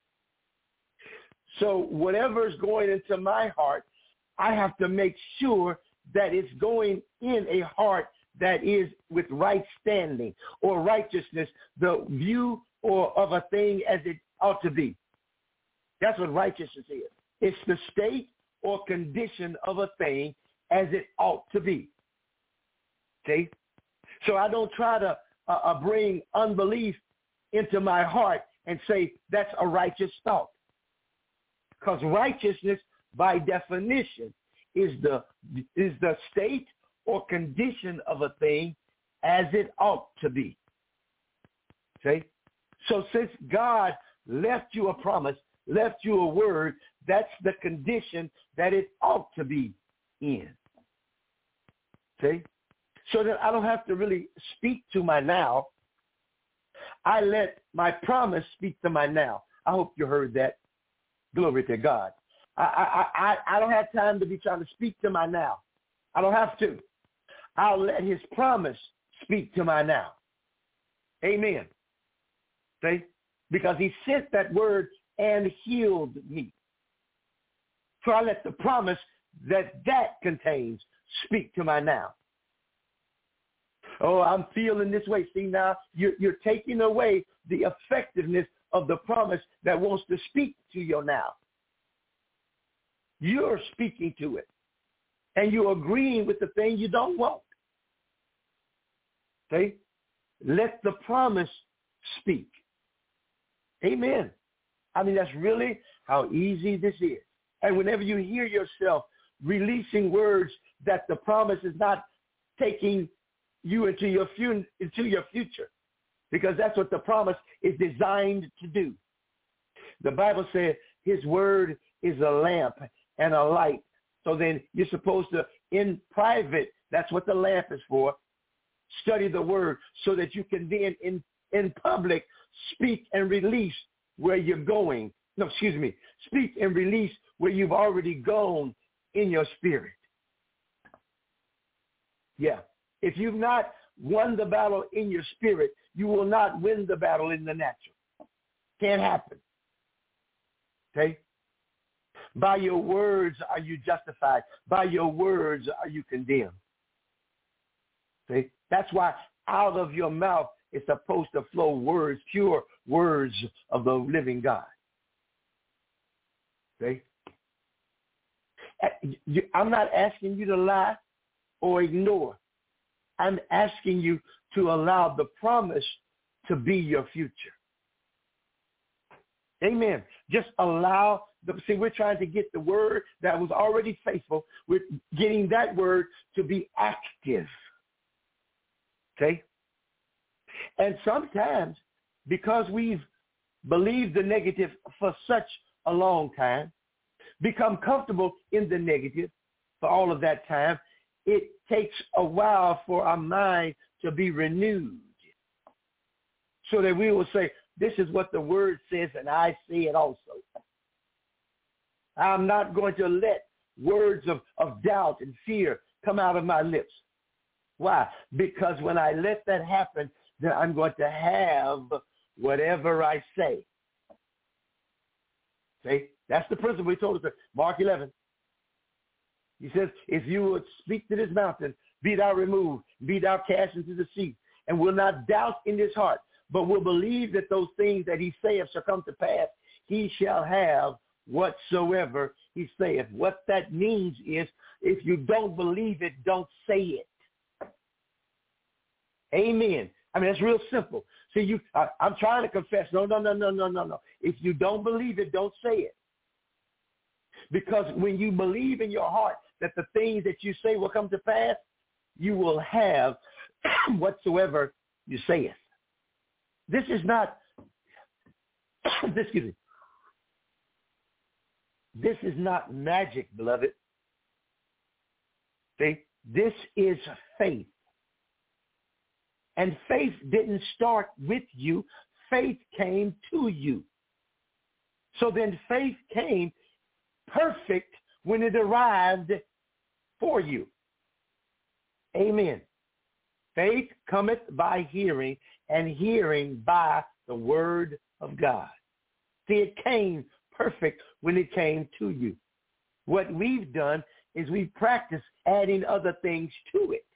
So whatever's going into my heart, I have to make sure that it's going in a heart that is with right standing or righteousness, the view or of a thing as it ought to be. That's what righteousness is. It's the state or condition of a thing as it ought to be. Okay? So I don't try to uh, uh, bring unbelief into my heart and say that's a righteous thought. Because righteousness, by definition, is the is the state or condition of a thing as it ought to be. Okay? So since God left you a promise, left you a word, that's the condition that it ought to be in. Okay? So that I don't have to really speak to my now. I let my promise speak to my now. I hope you heard that. Glory to God. I, I, I, I don't have time to be trying to speak to my now. I don't have to. I'll let his promise speak to my now. Amen. See? Because he sent that word and healed me. So I let the promise that that contains speak to my now. Oh, I'm feeling this way. See, now you're, you're taking away the effectiveness of the promise that wants to speak to your now. You're speaking to it. And you're agreeing with the thing you don't want. Okay? Let the promise speak. Amen. I mean, that's really how easy this is. And whenever you hear yourself releasing words that the promise is not taking you into your fu- into your future, because that's what the promise is designed to do. The Bible says his word is a lamp and a light. So then you're supposed to, in private, that's what the lamp is for, study the word so that you can then in, in public speak and release where you're going. No, excuse me. Speak and release where you've already gone in your spirit. Yeah. If you've not won the battle in your spirit, you will not win the battle in the natural. Can't happen. Okay? By your words are you justified. By your words are you condemned. Okay? That's why out of your mouth it's supposed to flow words, pure words of the living God. See? I'm not asking you to lie or ignore. I'm asking you to allow the promise to be your future. Amen. Just allow the, see, we're trying to get the word that was already faithful. We're getting that word to be active. Okay? And sometimes, because we've believed the negative for such a long time, become comfortable in the negative for all of that time, it takes a while for our mind to be renewed so that we will say, this is what the word says, and I say it also. I'm not going to let words of, of doubt and fear come out of my lips. Why? Because when I let that happen, then I'm going to have whatever I say. See? That's the principle he told us. Mark eleven. He says, if you would speak to this mountain, be thou removed, be thou cast into the sea, and will not doubt in his heart, but will believe that those things that he saith shall come to pass, he shall have whatsoever he saith. What that means is, if you don't believe it, don't say it. Amen. I mean, it's real simple. See, you, I, I'm trying to confess. No, no, no, no, no, no, no. If you don't believe it, don't say it. Because when you believe in your heart that the things that you say will come to pass, you will have whatsoever you sayeth. This is not, excuse me, this is not magic, beloved. See, this is faith. And faith didn't start with you. Faith came to you. So then faith came perfect when it arrived for you. Amen. Faith cometh by hearing, and hearing by the word of God. See, it came perfect when it came to you. What we've done is we've practiced adding other things to it.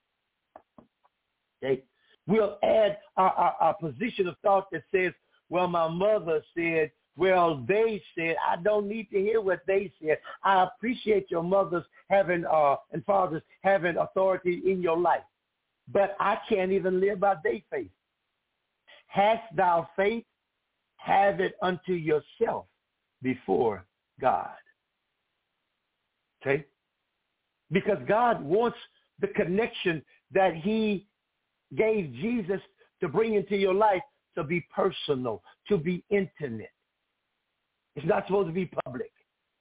Okay? We'll add our, our, our position of thought that says, well, my mother said, well, they said. I don't need to hear what they said. I appreciate your mothers having uh, and fathers having authority in your life, but I can't even live by their faith. Hast thou faith? Have it unto yourself before God. Okay? Because God wants the connection that he gave Jesus to bring into your life to be personal, to be intimate. It's not supposed to be public.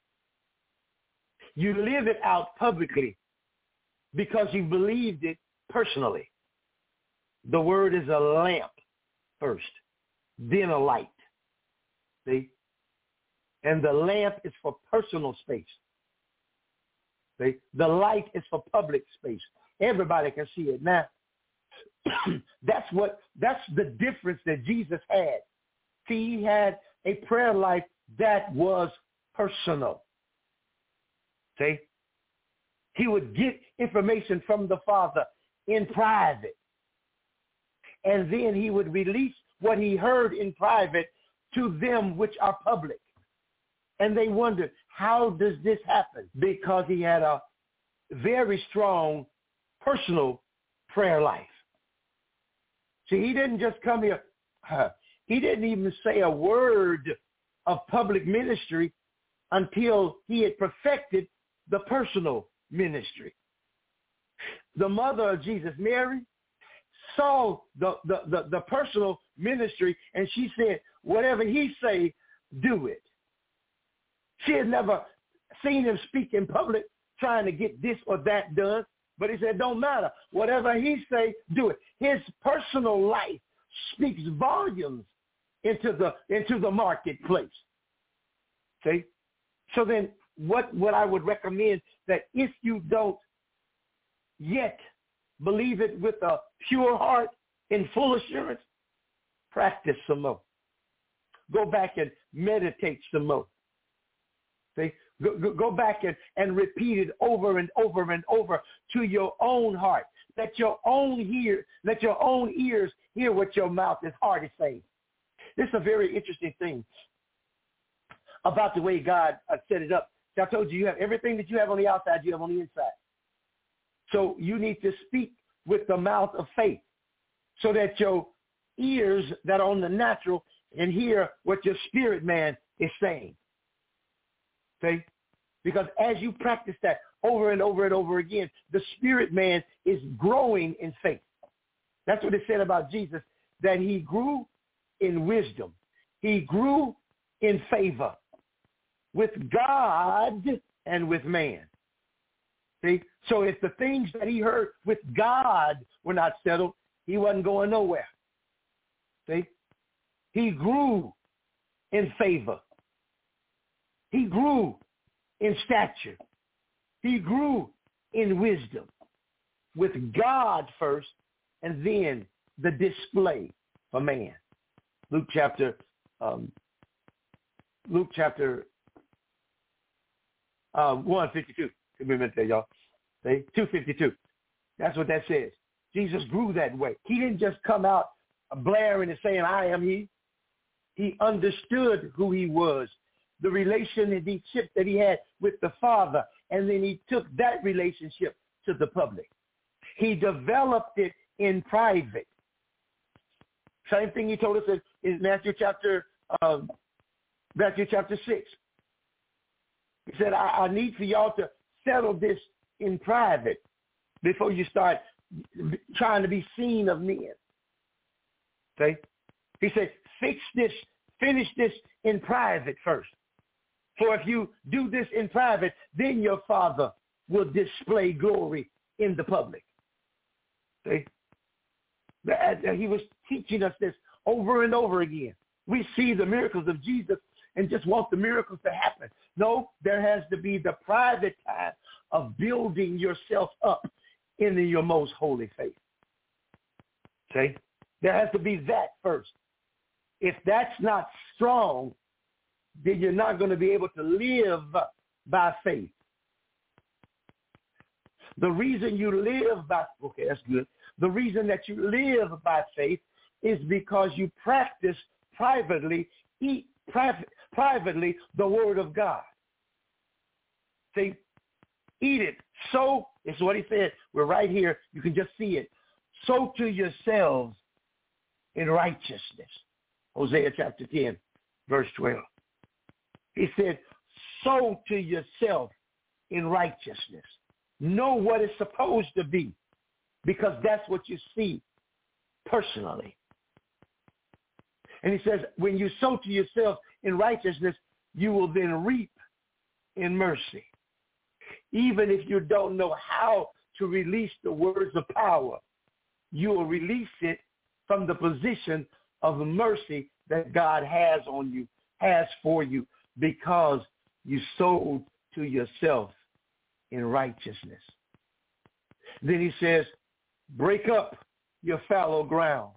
You live it out publicly because you believed it personally. The word is a lamp first, then a light. See? And the lamp is for personal space. See? The light is for public space. Everybody can see it now. That's what, that's the difference that Jesus had. See, he had a prayer life that was personal. See? He would get information from the Father in private. And then he would release what he heard in private to them which are public. And they wondered, how does this happen? Because he had a very strong personal prayer life. See, he didn't just come here. Uh, he didn't even say a word of public ministry until he had perfected the personal ministry. The mother of Jesus, Mary, saw the, the, the, the personal ministry, and she said, whatever he say, do it. She had never seen him speak in public trying to get this or that done, but he said, don't matter. Whatever he say, do it. His personal life speaks volumes into the into the marketplace. See? So then what, what I would recommend, that if you don't yet believe it with a pure heart in full assurance, practice some more. Go back and meditate some more. See? Go, go, go back and, and repeat it over and over and over to your own heart. let your own hear, let your own ears hear what your mouth is hard to say. This is a very interesting thing about the way God uh, set it up. So I told you, you have everything that you have on the outside, you have on the inside. So you need to speak with the mouth of faith so that your ears that are on the natural can hear what your spirit man is saying. Okay? Because as you practice that over and over and over again, the spirit man is growing in faith. That's what it said about Jesus, that he grew in wisdom. He grew in favor with God and with man. See? So if the things that he heard with God were not settled, he wasn't going nowhere. See? He grew in favor. He grew in stature. He grew in wisdom with God first and then the display for man. Luke chapter, um, Luke chapter uh, one fifty-two. Remember that, y'all. See? two fifty-two. That's what that says. Jesus grew that way. He didn't just come out blaring and saying, I am he. He understood who he was, the relationship that he had with the Father, and then he took that relationship to the public. He developed it in private. Same thing he told us in, in Matthew chapter uh, Matthew chapter six. He said, I, I need for y'all to settle this in private before you start trying to be seen of men. Okay? He said, fix this, finish this in private first. For if you do this in private, then your Father will display glory in the public. See? He was teaching us this over and over again. We see the miracles of Jesus and just want the miracles to happen. No, there has to be the private time of building yourself up in your most holy faith. See? There has to be that first. If that's not strong, then you're not going to be able to live by faith. The reason you live by, okay, that's good. The reason that you live by faith is because you practice privately, eat private, privately the word of God. See, eat it. So, this is what he said. We're right here. You can just see it. Sow to yourselves in righteousness. Hosea chapter ten, verse twelve. He said, sow to yourself in righteousness. Know what it's supposed to be, because that's what you see personally. And he says, when you sow to yourself in righteousness, you will then reap in mercy. Even if you don't know how to release the words of power, you will release it from the position of mercy that God has on you, has for you, because you sowed to yourself in righteousness. Then he says, break up your fallow ground.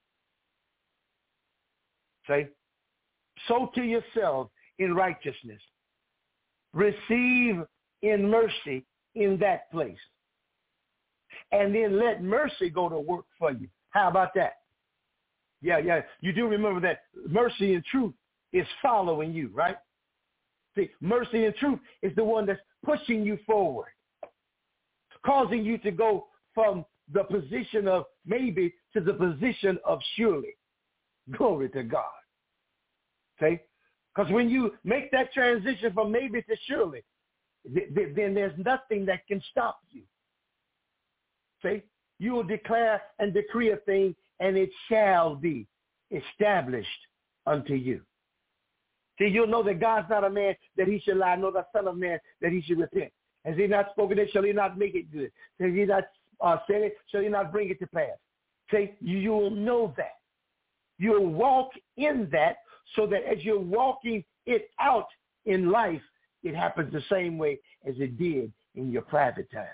Say, sow to yourself in righteousness. Receive in mercy in that place. And then let mercy go to work for you. How about that? Yeah, yeah. You do remember that mercy and truth is following you, right? See, mercy and truth is the one that's pushing you forward, causing you to go from the position of maybe to the position of surely. Glory to God. Okay? Because when you make that transition from maybe to surely, th- th- then there's nothing that can stop you. See? You will declare and decree a thing, and it shall be established unto you. See, you'll know that God's not a man that he should lie, nor the son of man that he should repent. Has he not spoken it, shall he not make it good? Has he not uh, said it, shall he not bring it to pass? See, you, you will know that. You'll walk in that, so that as you're walking it out in life, it happens the same way as it did in your private time.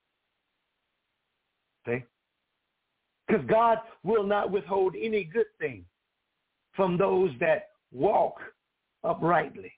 See? Because God will not withhold any good thing from those that walk uprightly.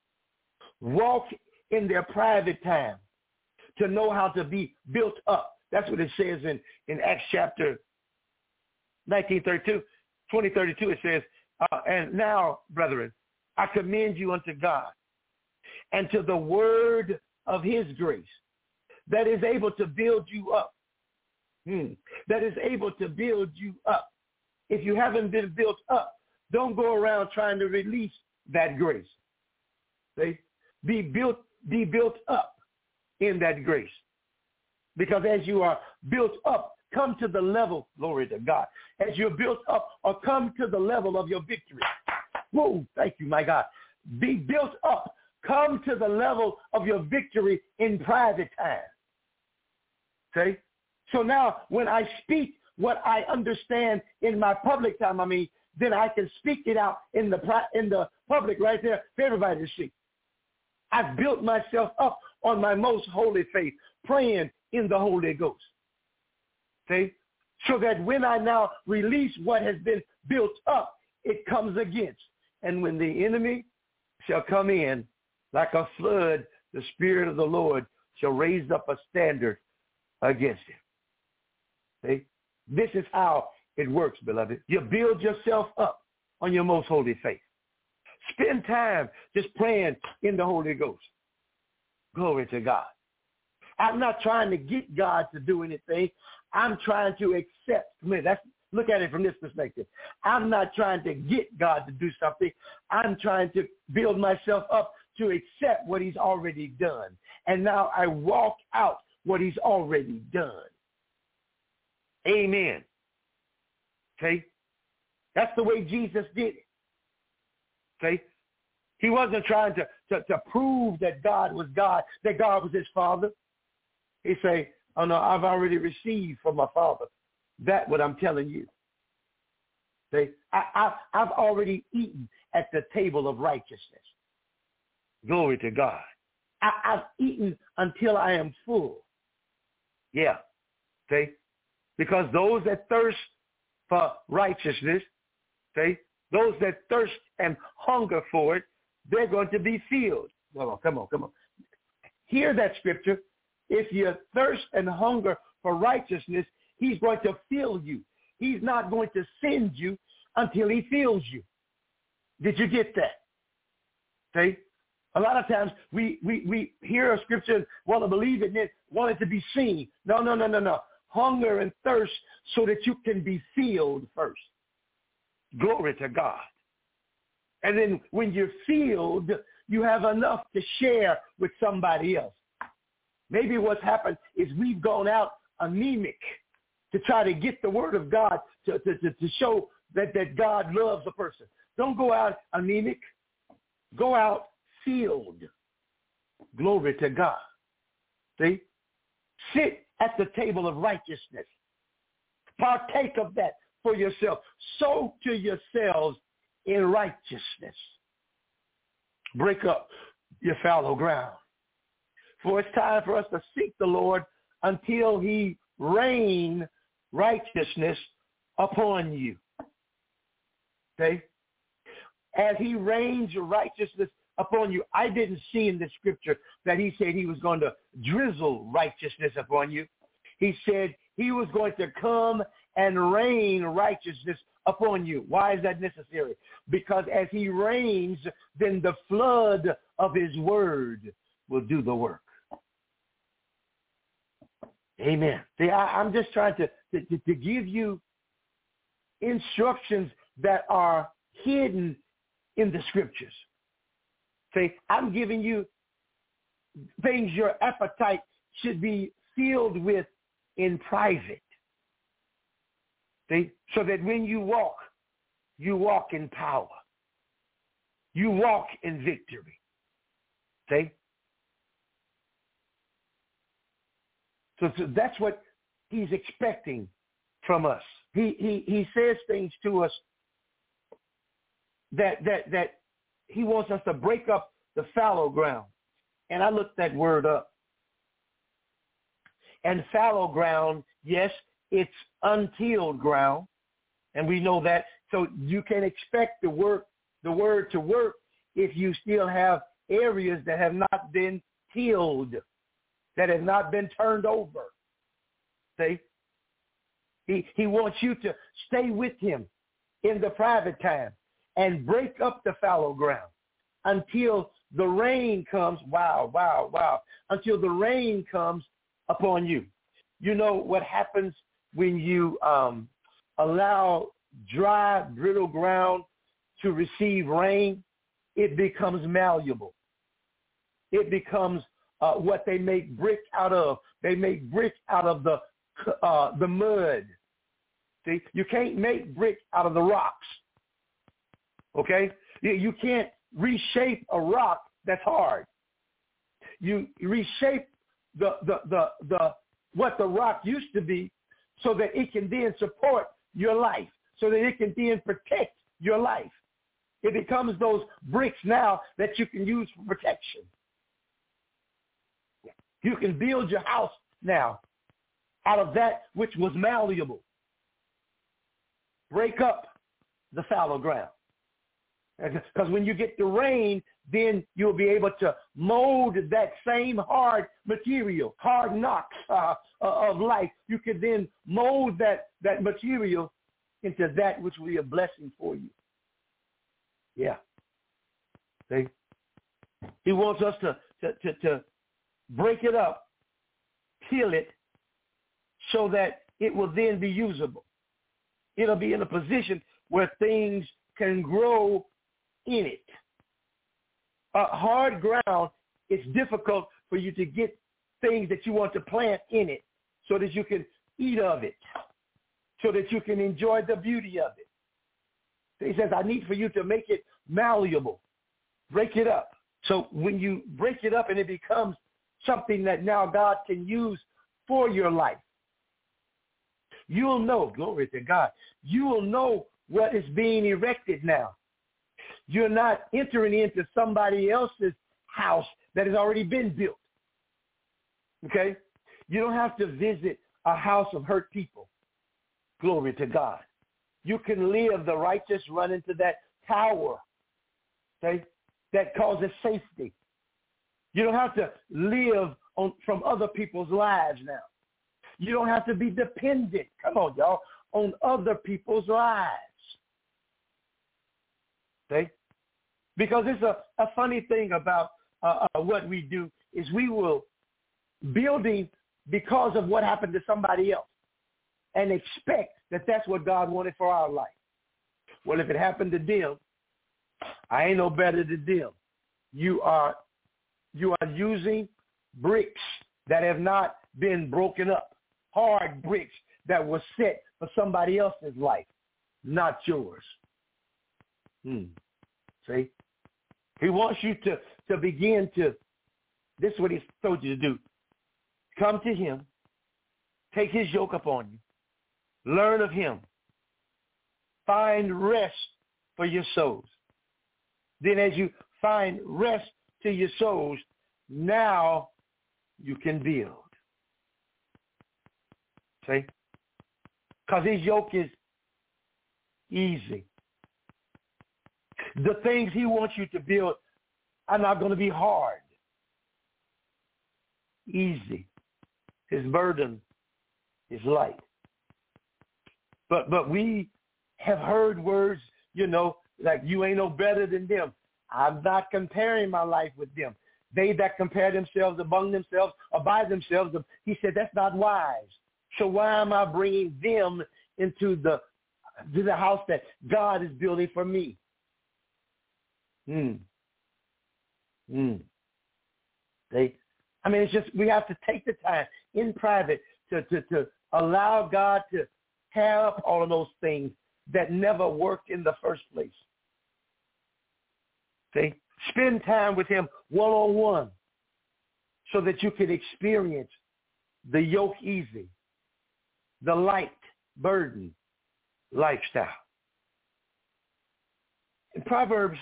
Walk in their private time to know how to be built up, That's what it says in, in Acts chapter nineteen thirty-two, twenty thirty-two. It says, uh, and now, brethren, I commend you unto God and to the word of his grace that is able to build you up. Hmm. That is able to build you up. If you haven't been built up, don't go around trying to release that grace. See? Be built, be built up in that grace. Because as you are built up, come to the level, glory to God, as you're built up or come to the level of your victory. Whoa, thank you, my God. Be built up. Come to the level of your victory in private time. Okay? So now when I speak what I understand in my public time, I mean, then I can speak it out in the in the public right there for everybody to see. I've built myself up on my most holy faith, praying in the Holy Ghost. Okay? So that when I now release what has been built up, it comes against. And when the enemy shall come in like a flood, the Spirit of the Lord shall raise up a standard against him. See? This is how it works, beloved. You build yourself up on your most holy faith. Spend time just praying in the Holy Ghost. Glory to God. I'm not trying to get God to do anything. I'm trying to accept. I mean, that's, look at it from this perspective. I'm not trying to get God to do something. I'm trying to build myself up to accept what he's already done. And now I walk out what he's already done. Amen. Okay? That's the way Jesus did it. Okay? He wasn't trying to, to, to prove that God was God, that God was his Father. He say, oh no, I've already received from my Father. That's what I'm telling you. See? I, I, I've already eaten at the table of righteousness. Glory to God. I, I've eaten until I am full. Yeah. See? Because those that thirst for righteousness, see, those that thirst and hunger for it, they're going to be filled. Come on, come on, come on. Hear that scripture. If you thirst and hunger for righteousness, he's going to fill you. He's not going to send you until he fills you. Did you get that? See? A lot of times we, we, we hear a scripture and want to believe it and then want it to be seen. No, no, no, no, no. Hunger and thirst so that you can be filled first. Glory to God. And then when you're filled, you have enough to share with somebody else. Maybe what's happened is we've gone out anemic to try to get the word of God to, to, to, to show that, that God loves a person. Don't go out anemic. Go out filled. Glory to God. See? Sit at the table of righteousness. Partake of that for yourself. Sow to yourselves in righteousness. Break up your fallow ground. For it's time for us to seek the Lord until he rain righteousness upon you. Okay? As he rains righteousness upon you. I didn't see in the scripture that he said he was going to drizzle righteousness upon you. He said he was going to come and rain righteousness upon you. Why is that necessary? Because as he rains, then the flood of his word will do the work. Amen. See, I, I'm just trying to, to, to give you instructions that are hidden in the scriptures. See, I'm giving you things your appetite should be filled with in private. See, so that when you walk, you walk in power. You walk in victory. See? So, so that's what he's expecting from us. He he he says things to us that that that he wants us to break up the fallow ground. And I looked that word up. And fallow ground, yes, it's untilled ground. And we know that. So you can expect the work, the word to work if you still have areas that have not been tilled, that have not been turned over. See? He, he wants you to stay with him in the private time and break up the fallow ground until the rain comes. Wow, wow, wow. Until the rain comes upon you. You know what happens when you um, allow dry, brittle ground to receive rain? It becomes malleable. It becomes uh, what they make brick out of. They make brick out of the uh, the mud. See, you can't make brick out of the rocks. Okay, you, you can't reshape a rock that's hard. You reshape the the the the what the rock used to be, so that it can then support your life, so that it can then protect your life. It becomes those bricks now that you can use for protection. You can build your house now out of that which was malleable. Break up the fallow ground. Because when you get the rain, then you'll be able to mold that same hard material, hard knocks uh, of life. You can then mold that, that material into that which will be a blessing for you. Yeah. See? He wants us to, to, to, to break it up, till it, so that it will then be usable. It'll be in a position where things can grow in it. Uh, hard ground, it's difficult for you to get things that you want to plant in it so that you can eat of it, so that you can enjoy the beauty of it. So he says, I need for you to make it malleable, break it up. So when you break it up and it becomes something that now God can use for your life, you'll know, glory to God, you will know what is being erected now. You're not entering into somebody else's house that has already been built. Okay? You don't have to visit a house of hurt people. Glory to God. You can live, the righteous run into that tower, okay, that causes safety. You don't have to live on from other people's lives now. You don't have to be dependent, come on, y'all, on other people's lives. Okay? Because it's a, a funny thing about uh, uh, what we do is we will building because of what happened to somebody else and expect that that's what God wanted for our life. Well, if it happened to them, I ain't no better than them. You are, you are using bricks that have not been broken up, hard bricks that were set for somebody else's life, not yours. Hmm. See? He wants you to, to begin to, this is what he's told you to do. Come to him, take his yoke upon you, learn of him, find rest for your souls. Then as you find rest to your souls, now you can build. See? Because his yoke is easy. The things he wants you to build are not going to be hard. Easy. His burden is light. But but we have heard words, you know, like you ain't no better than them. I'm not comparing my life with them. They that compare themselves among themselves or by themselves, he said, that's not wise. So why am I bringing them into the, to the house that God is building for me? Hmm. Hmm. They, I mean, it's just, we have to take the time in private to, to, to allow God to tear up all of those things that never worked in the first place. See? Spend time with him one-on-one so that you can experience the yoke easy, the light burden lifestyle. In Proverbs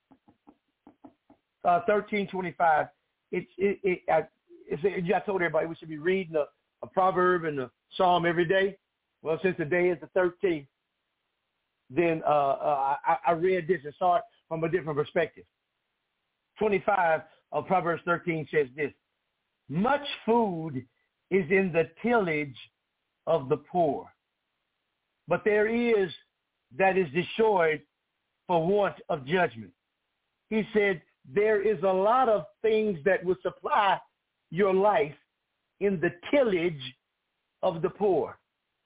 uh, thirteen twenty-five, it's, it, it, I, it's, it, I told everybody we should be reading a, a proverb and a psalm every day. Well, since today is the thirteenth, then uh, uh, I, I read this and saw it from a different perspective. twenty-five of Proverbs thirteen says this: much food is in the tillage of the poor. But there is that is destroyed for want of judgment. He said there is a lot of things that will supply your life in the tillage of the poor.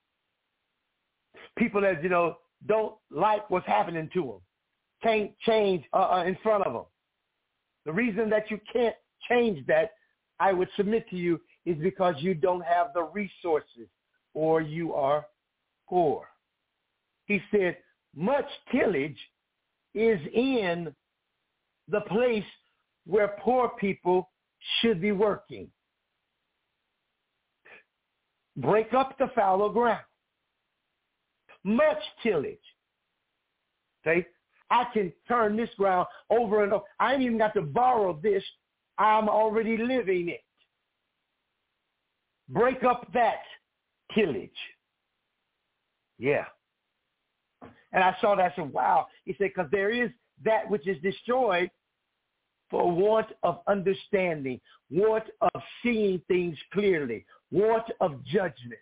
People that, you know, don't like what's happening to them, can't change uh, in front of them. The reason that you can't change that, I would submit to you, is because you don't have the resources or you are poor. He said much tillage is in the place where poor people should be working. Break up the fallow ground. Much tillage. Okay? I can turn this ground over and over. I ain't even got to borrow this. I'm already living it. Break up that tillage. Yeah. And I saw that. I said, wow. He said, because there is that which is destroyed for want of understanding, want of seeing things clearly, want of judgment.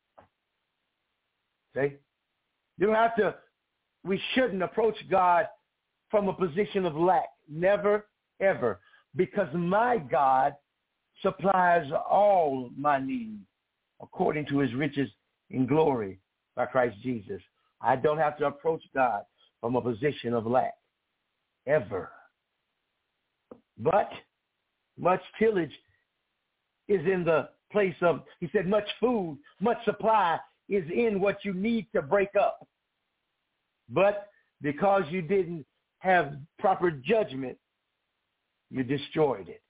See? You don't have to, we shouldn't approach God from a position of lack. Never, ever. Because my God supplies all my needs according to his riches in glory by Christ Jesus. I don't have to approach God from a position of lack. Ever. But much tillage is in the place of, he said, much food, much supply is in what you need to break up. But because you didn't have proper judgment, you destroyed it.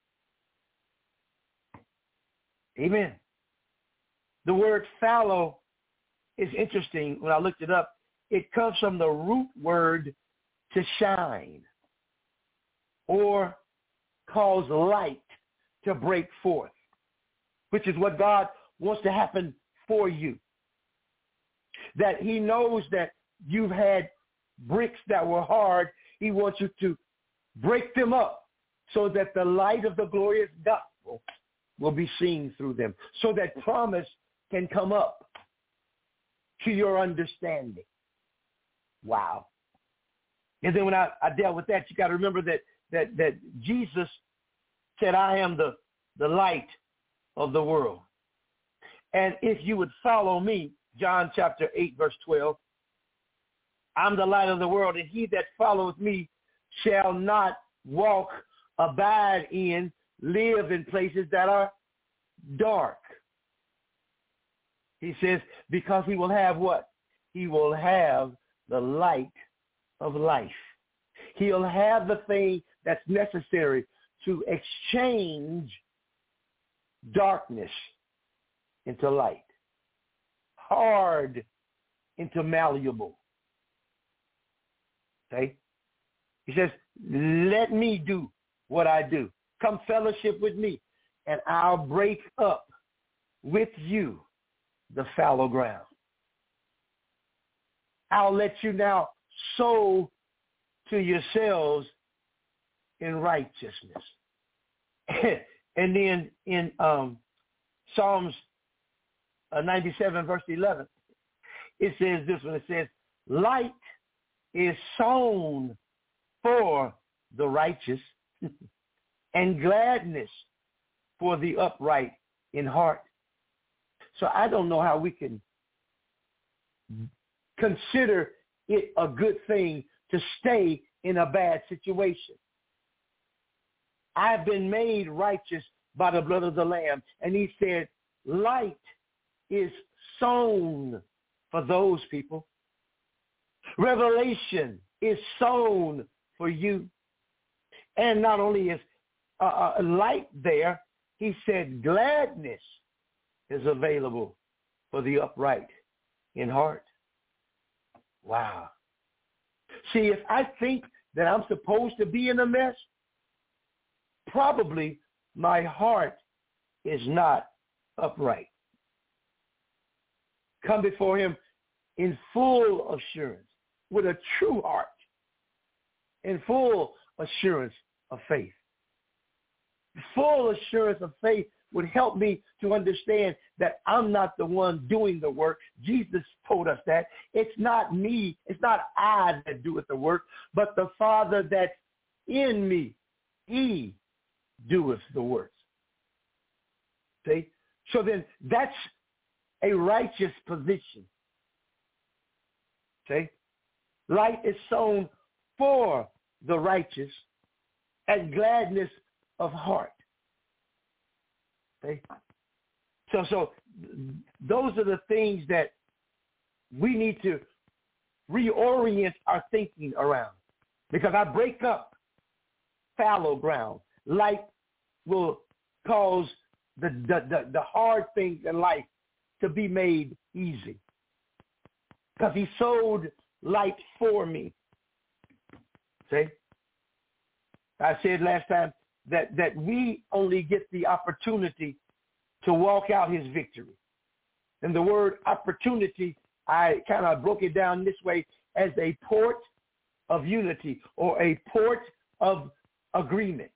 Amen. The word fallow is interesting. When I looked it up, it comes from the root word to shine or cause light to break forth, which is what God wants to happen for you. That he knows that you've had bricks that were hard. He wants you to break them up so that the light of the glorious gospel will be seen through them, so that promise can come up to your understanding. Wow. And then when I, I dealt with that, you got to remember that, that, that Jesus said, I am the, the light of the world. And if you would follow me, John chapter eight, verse twelve, I'm the light of the world, and he that follows me shall not walk, abide in, live in places that are dark. He says, because he will have what? He will have the light of life. He'll have the thing that's necessary to exchange darkness into light, hard into malleable. Okay? He says, let me do what I do. Come fellowship with me, and I'll break up with you the fallow ground. I'll let you now sow to yourselves in righteousness. And then in um, Psalms uh, ninety-seven, verse eleven, it says this one. It says, light is sown for the righteous and gladness for the upright in heart. So I don't know how we can consider it a good thing to stay in a bad situation. I've been made righteous by the blood of the Lamb. And he said, light is sown for those people. Revelation is sown for you. And not only is uh, light there, he said gladness is available for the upright in heart. Wow. See, if I think that I'm supposed to be in a mess, probably my heart is not upright. Come before him in full assurance, with a true heart, in full assurance of faith. Full assurance of faith would help me to understand that I'm not the one doing the work. Jesus told us that. It's not me. It's not I that doeth the work, but the Father that's in me. He doeth the works. See? So then that's a righteous position. See? Light is sown for the righteous and gladness of heart. See? So, so those are the things that we need to reorient our thinking around. Because I break up fallow ground. Light will cause the, the, the, the hard things in life to be made easy. Because he sowed light for me. See? I said last time that, that we only get the opportunity to walk out his victory. And the word opportunity, I kind of broke it down this way as a port of unity or a port of agreement.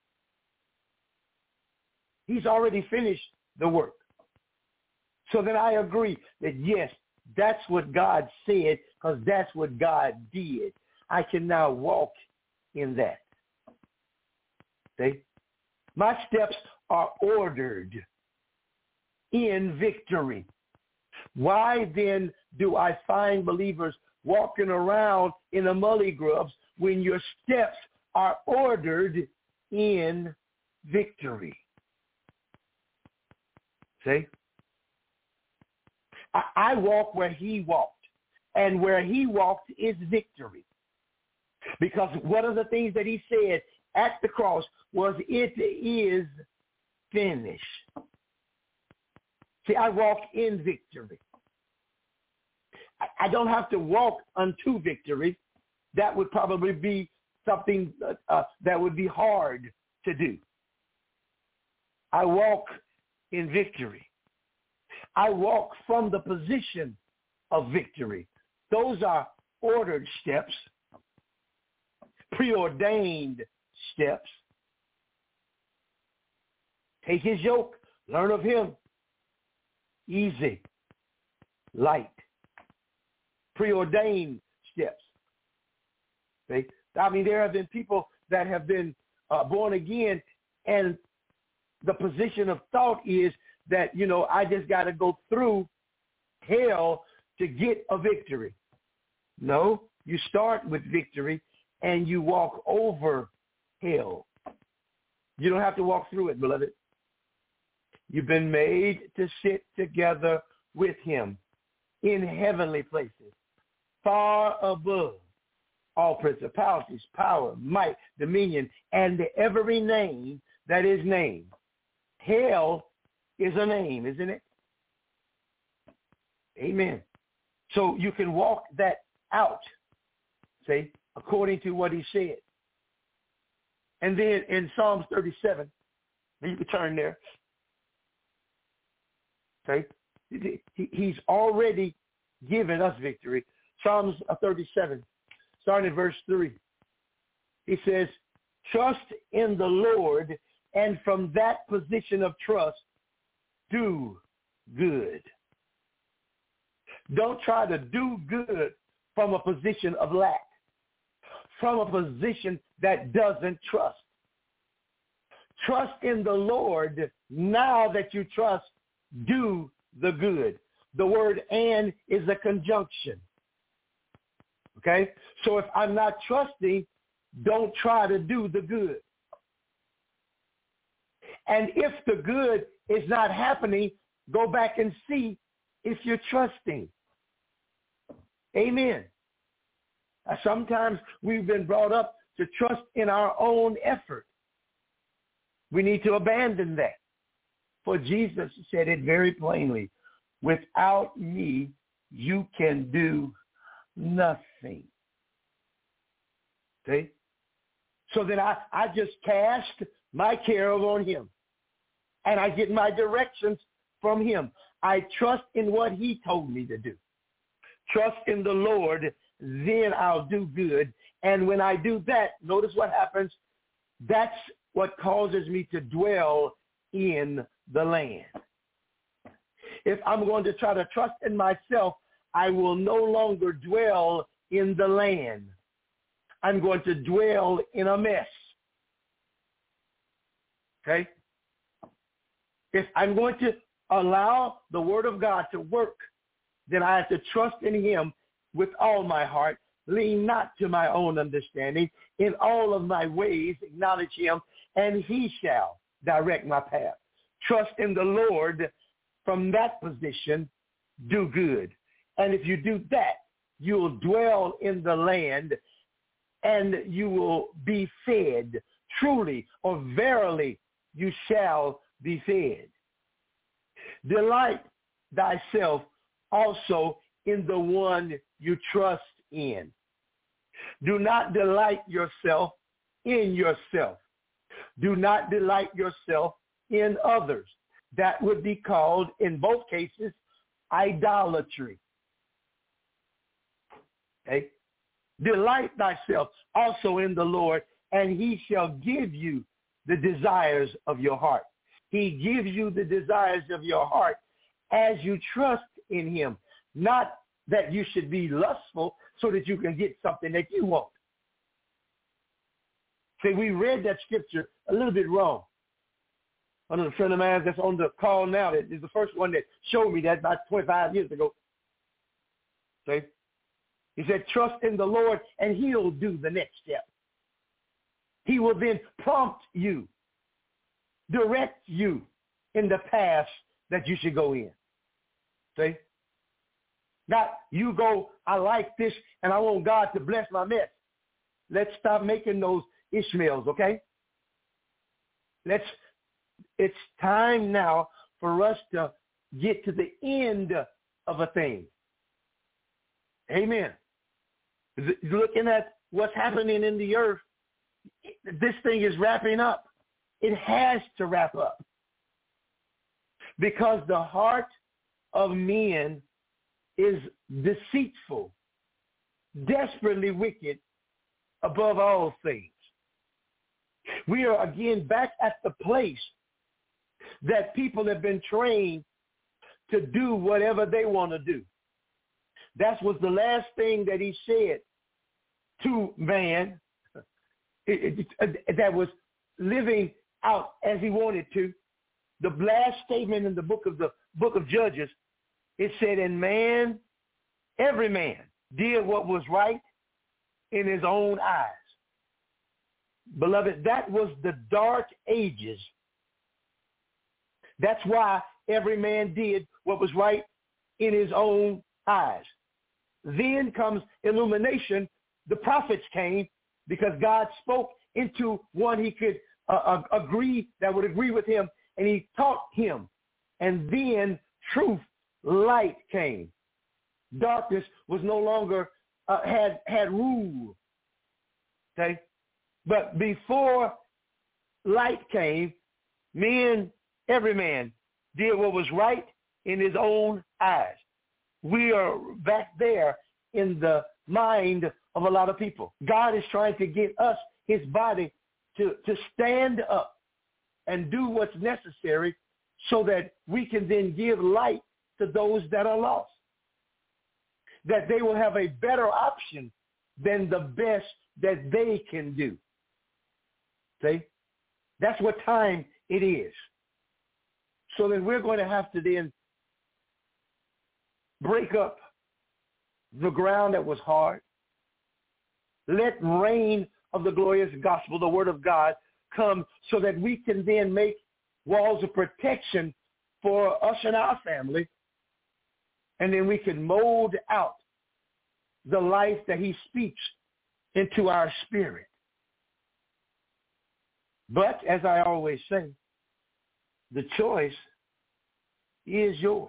He's already finished the work. So then I agree that, yes, that's what God said because that's what God did. I can now walk in that. See? My steps are ordered in victory. Why then do I find believers walking around in the mully grubs when your steps are ordered in victory? See? I, I walk where he walked, and where he walked is victory. Because one of the things that he said at the cross was, it is finished. See, I walk in victory. I, I don't have to walk unto victory. That would probably be something uh, uh, that would be hard to do. I walk in victory. I walk from the position of victory. Those are ordered steps, preordained steps. Take his yoke, learn of him. Easy, light, preordained steps. See? I mean, there have been people that have been uh, born again, and the position of thought is that, you know, I just got to go through hell to get a victory. No, you start with victory and you walk over hell. You don't have to walk through it, beloved. You've been made to sit together with him in heavenly places, far above all principalities, power, might, dominion, and every name that is named. Hell is a name, isn't it? Amen. So you can walk that out, see, according to what he said. And then in Psalms thirty-seven, you can turn there. Okay? He's already given us victory. Psalms thirty-seven, starting in verse three. He says, trust in the Lord, and from that position of trust, do good. Don't try to do good from a position of lack, from a position that doesn't trust. Trust in the Lord. Now that you trust, do the good. The word and is a conjunction. Okay? So if I'm not trusting, don't try to do the good. And if the good is not happening, go back and see if you're trusting. Amen. Sometimes we've been brought up to trust in our own effort. We need to abandon that. For Jesus said it very plainly, without me, you can do nothing. See? So then I, I just cast my care on him. And I get my directions from him. I trust in what he told me to do. Trust in the Lord, then I'll do good. And when I do that, notice what happens. That's what causes me to dwell in the land. If I'm going to try to trust in myself, I will no longer dwell in the land. I'm going to dwell in a mess. Okay? If I'm going to allow the word of God to work, then I have to trust in him with all my heart, lean not to my own understanding. In all of my ways acknowledge him, and he shall direct my path. Trust in the Lord from that position, do good. And if you do that, you'll dwell in the land and you will be fed. Truly or verily you shall be fed. Delight thyself also in the one you trust in. Do not delight yourself in yourself. Do not delight yourself in others. That would be called, in both cases, idolatry. Okay? Delight thyself also in the Lord, and he shall give you the desires of your heart. He gives you the desires of your heart as you trust in him. Not that you should be lustful so that you can get something that you want. See, we read that scripture a little bit wrong. Another friend of mine that's on the call now that is the first one that showed me that about twenty-five years ago. See? He said, trust in the Lord and he'll do the next step. He will then prompt you, direct you in the path that you should go in. See? Not you go, I like this and I want God to bless my mess. Let's stop making those Ishmaels, okay? Let's, it's time now for us to get to the end of a thing. Amen. Looking at what's happening in the earth, this thing is wrapping up. It has to wrap up. Because the heart of men is deceitful, desperately wicked above all things. We are again back at the place that people have been trained to do whatever they want to do. That was the last thing that he said to man it, it, that was living out as he wanted to. The last statement in the book of the book of Judges, it said, and man, every man did what was right in his own eyes. Beloved, that was the dark ages. That's why every man did what was right in his own eyes. Then comes illumination. The prophets came because God spoke into one he could uh, agree, that would agree with him, and he taught him. And then truth, light came. Darkness was no longer, uh, had, had rule. Okay? But before light came, men, every man did what was right in his own eyes. We are back there in the mind of a lot of people. God is trying to get us, his body, to, to stand up and do what's necessary so that we can then give light to those that are lost. That they will have a better option than the best that they can do. See? That's what time it is. So then we're going to have to then break up the ground that was hard. Let rain of the glorious gospel, the word of God, come so that we can then make walls of protection for us and our family. And then we can mold out the life that he speaks into our spirit. But as I always say, the choice is yours.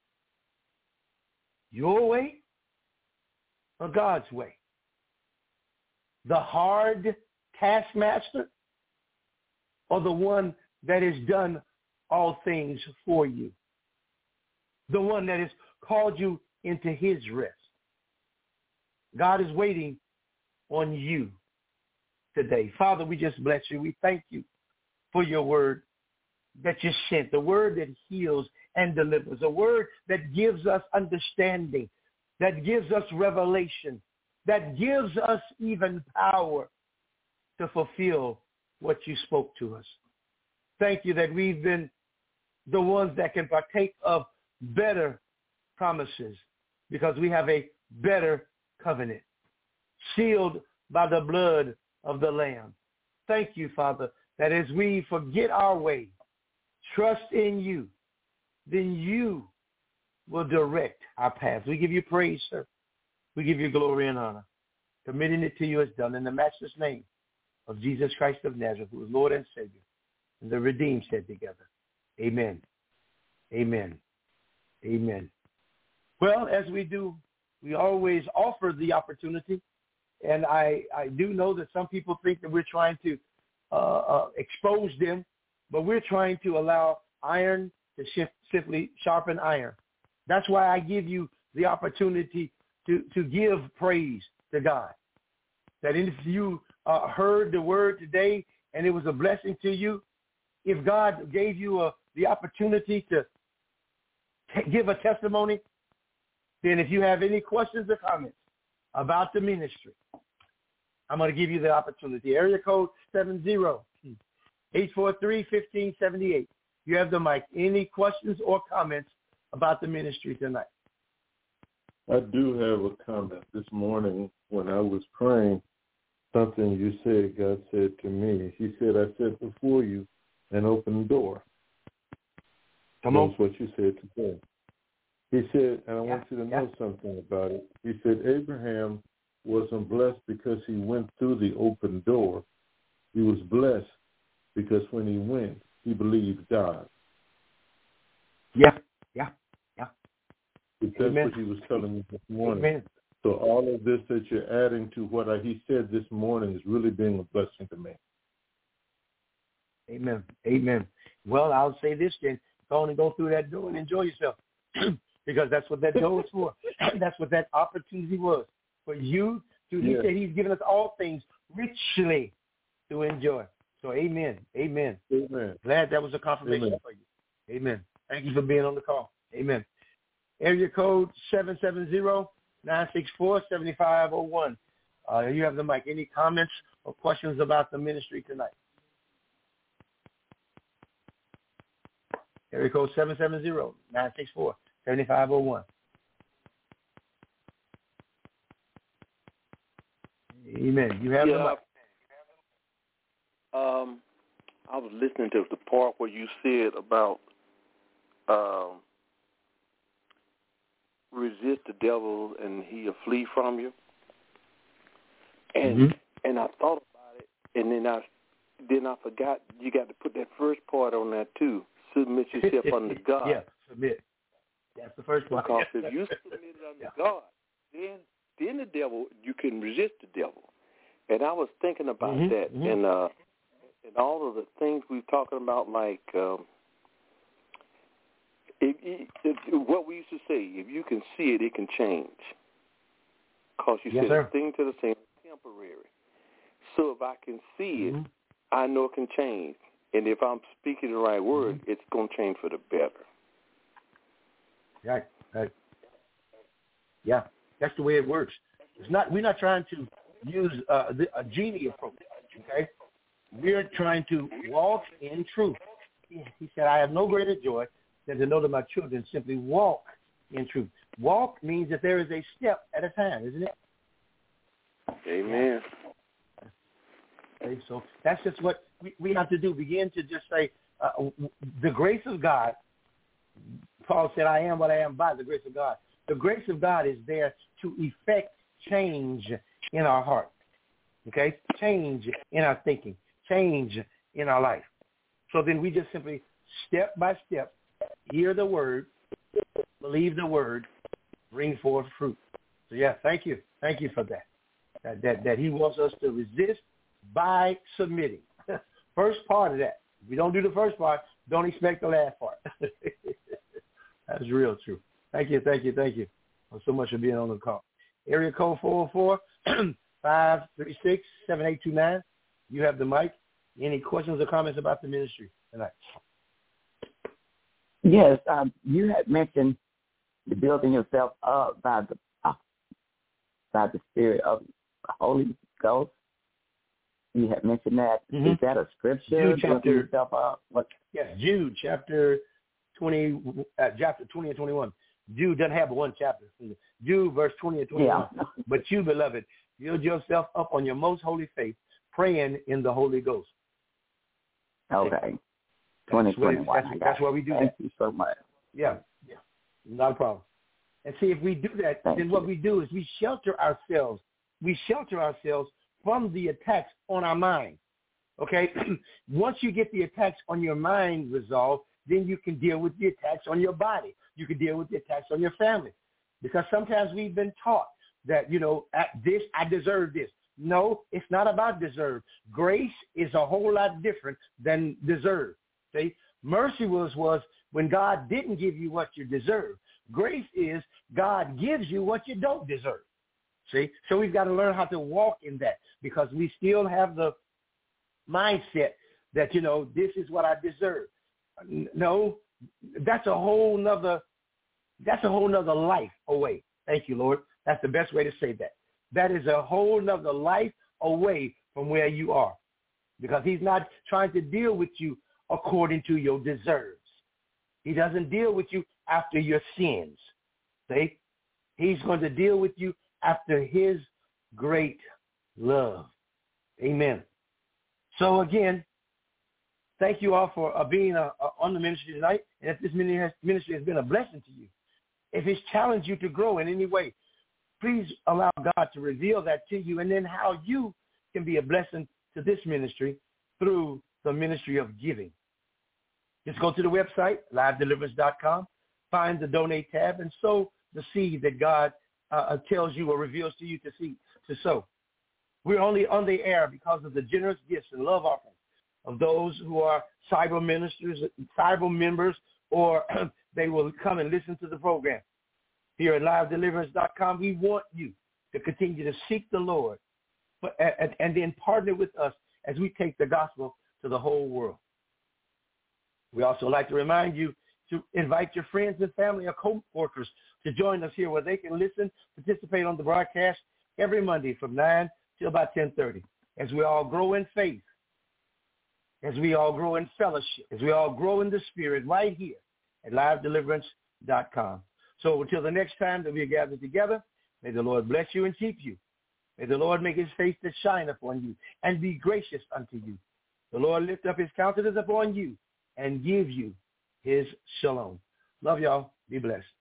Your way or God's way? The hard taskmaster or the one that has done all things for you? The one that has called you into his rest. God is waiting on you today. Father, we just bless you. We thank you for your word. that you sent, the word that heals and delivers, a word that gives us understanding, that gives us revelation, that gives us even power to fulfill what you spoke to us. Thank you that we've been the ones that can partake of better promises because we have a better covenant, sealed by the blood of the Lamb. Thank you, Father, that as we forget our way, trust in you, then you will direct our paths. We give you praise, sir. We give you glory and honor. Committing it to you as done in the matchless name of Jesus Christ of Nazareth, who is Lord and Savior. And the redeemed said together, amen, amen, amen. Well, as we do, we always offer the opportunity. And I, I do know that some people think that we're trying to uh, uh, expose them, but we're trying to allow iron to shift, simply sharpen iron. That's why I give you the opportunity to, to give praise to God. That if you uh, heard the word today and it was a blessing to you, if God gave you a, the opportunity to t- give a testimony, then if you have any questions or comments about the ministry, I'm going to give you the opportunity. Area code seven zero, eight four three, one five seven eight. You have the mic. Any questions or comments about the ministry tonight? I do have a comment. This morning when I was praying, something you said, God said to me. He said, I said before you an open door. Come on. That's what you said today. He said, and I yeah, want you to yeah. know something about it. He said Abraham wasn't blessed because he went through the open door. He was blessed because when he went, he believed God. Yeah, yeah, yeah. That's Amen. what he was telling me this morning. Amen. So all of this that you're adding to what I, he said this morning is really being a blessing to me. Amen. Amen. Well, I'll say this then. Go on and go through that door and enjoy yourself. Because that's what that door was for. That's what that opportunity was. For you to, he yeah. said he's given us all things richly to enjoy. So amen. Amen. Amen. Glad that was a confirmation Amen. for you. Amen. Thank you for being on the call. Amen. Area code seven seven zero, nine six four, seven five zero one. Uh, you have the mic. Any comments or questions about the ministry tonight? Area code seven seven zero, nine six four, seven five zero one. Amen. You have yeah, the mic. Um, I was listening to the part where you said about um, resist the devil and he'll flee from you. And Mm-hmm. and I thought about it, and then I then I forgot you got to put that first part on that too. Submit yourself under God. Yeah, submit. That's the first part. Because if you submit it under yeah. God, then then the devil, you can resist the devil. And I was thinking about mm-hmm, that, mm-hmm. and uh, and all of the things we're talking about, like um, if, if, what we used to say, if you can see it, it can change. Because you yes, said sir. a thing to the same temporary. So if I can see mm-hmm. it, I know it can change. And if I'm speaking the right word, mm-hmm. it's going to change for the better. Right, right. Yeah, that's the way it works. It's not. We're not trying to use uh, the, a genie approach. Okay, we're trying to walk in truth. He, he said, "I have no greater joy than to know that my children simply walk in truth." Walk means that there is a step at a time, isn't it? Amen. Okay, so that's just what we, we have to do. Begin to just say, uh, the grace of God. Paul said, I am what I am by the grace of God. The grace of God is there to effect change in our heart, okay? Change in our thinking, change in our life. So then we just simply, step by step, hear the word, believe the word, bring forth fruit. So, yeah, thank you. Thank you for that, that, that, that he wants us to resist by submitting. First part of that. If we don't do the first part, don't expect the last part. That's real true. Thank you, thank you, thank you so much for being on the call. Area code four oh four, five three six, seven eight two nine. You have the mic. Any questions or comments about the ministry tonight? Yes, um, you had mentioned the building yourself up by the uh, by the Spirit of the Holy Ghost. You had mentioned that. Mm-hmm. Is that a scripture? Jude chapter, building yourself up? What? Yes, Jude chapter twenty, uh, chapter twenty and twenty-one. Jude doesn't have one chapter. Jude verse twenty and twenty-one. Yeah. But you, beloved, build yourself up on your most holy faith, praying in the Holy Ghost. Okay. twenty twenty-one. That's, that's why we do Thank that. you so much. Yeah, yeah, not a problem. And see, if we do that, Thank then you. what we do is we shelter ourselves. We shelter ourselves from the attacks on our mind. Okay? Once you get the attacks on your mind resolved, then you can deal with the attacks on your body. You can deal with the attacks on your family. Because sometimes we've been taught that, you know, at this, I deserve this. No, it's not about deserve. Grace is a whole lot different than deserve. See? Mercy was, was when God didn't give you what you deserve. Grace is God gives you what you don't deserve. See? So we've got to learn how to walk in that because we still have the mindset that, you know, this is what I deserve. No, that's a whole nother, that's a whole nother life away. Thank you, Lord. That's the best way to say that. That is a whole nother life away from where you are because he's not trying to deal with you according to your deserves. He doesn't deal with you after your sins. See? He's going to deal with you after his great love. Amen. So again, thank you all for uh, being uh, uh, on the ministry tonight. And if this ministry has, ministry has been a blessing to you, if it's challenged you to grow in any way, please allow God to reveal that to you and then how you can be a blessing to this ministry through the ministry of giving. Just go to the website, live deliverance dot com, find the donate tab, and sow the seed that God uh, tells you or reveals to you to see to sow. We're only on the air because of the generous gifts and love offerings of those who are cyber ministers, cyber members, or they will come and listen to the program. Here at live deliverance dot com, we want you to continue to seek the Lord but, and, and then partner with us as we take the gospel to the whole world. We also like to remind you to invite your friends and family or co-workers to join us here where they can listen, participate on the broadcast every Monday from nine till about ten thirty as we all grow in faith, as we all grow in fellowship, as we all grow in the Spirit right here at live deliverance dot com. So until the next time that we gather together, may the Lord bless you and keep you. May the Lord make his face to shine upon you and be gracious unto you. The Lord lift up his countenance upon you and give you his shalom. Love y'all. Be blessed.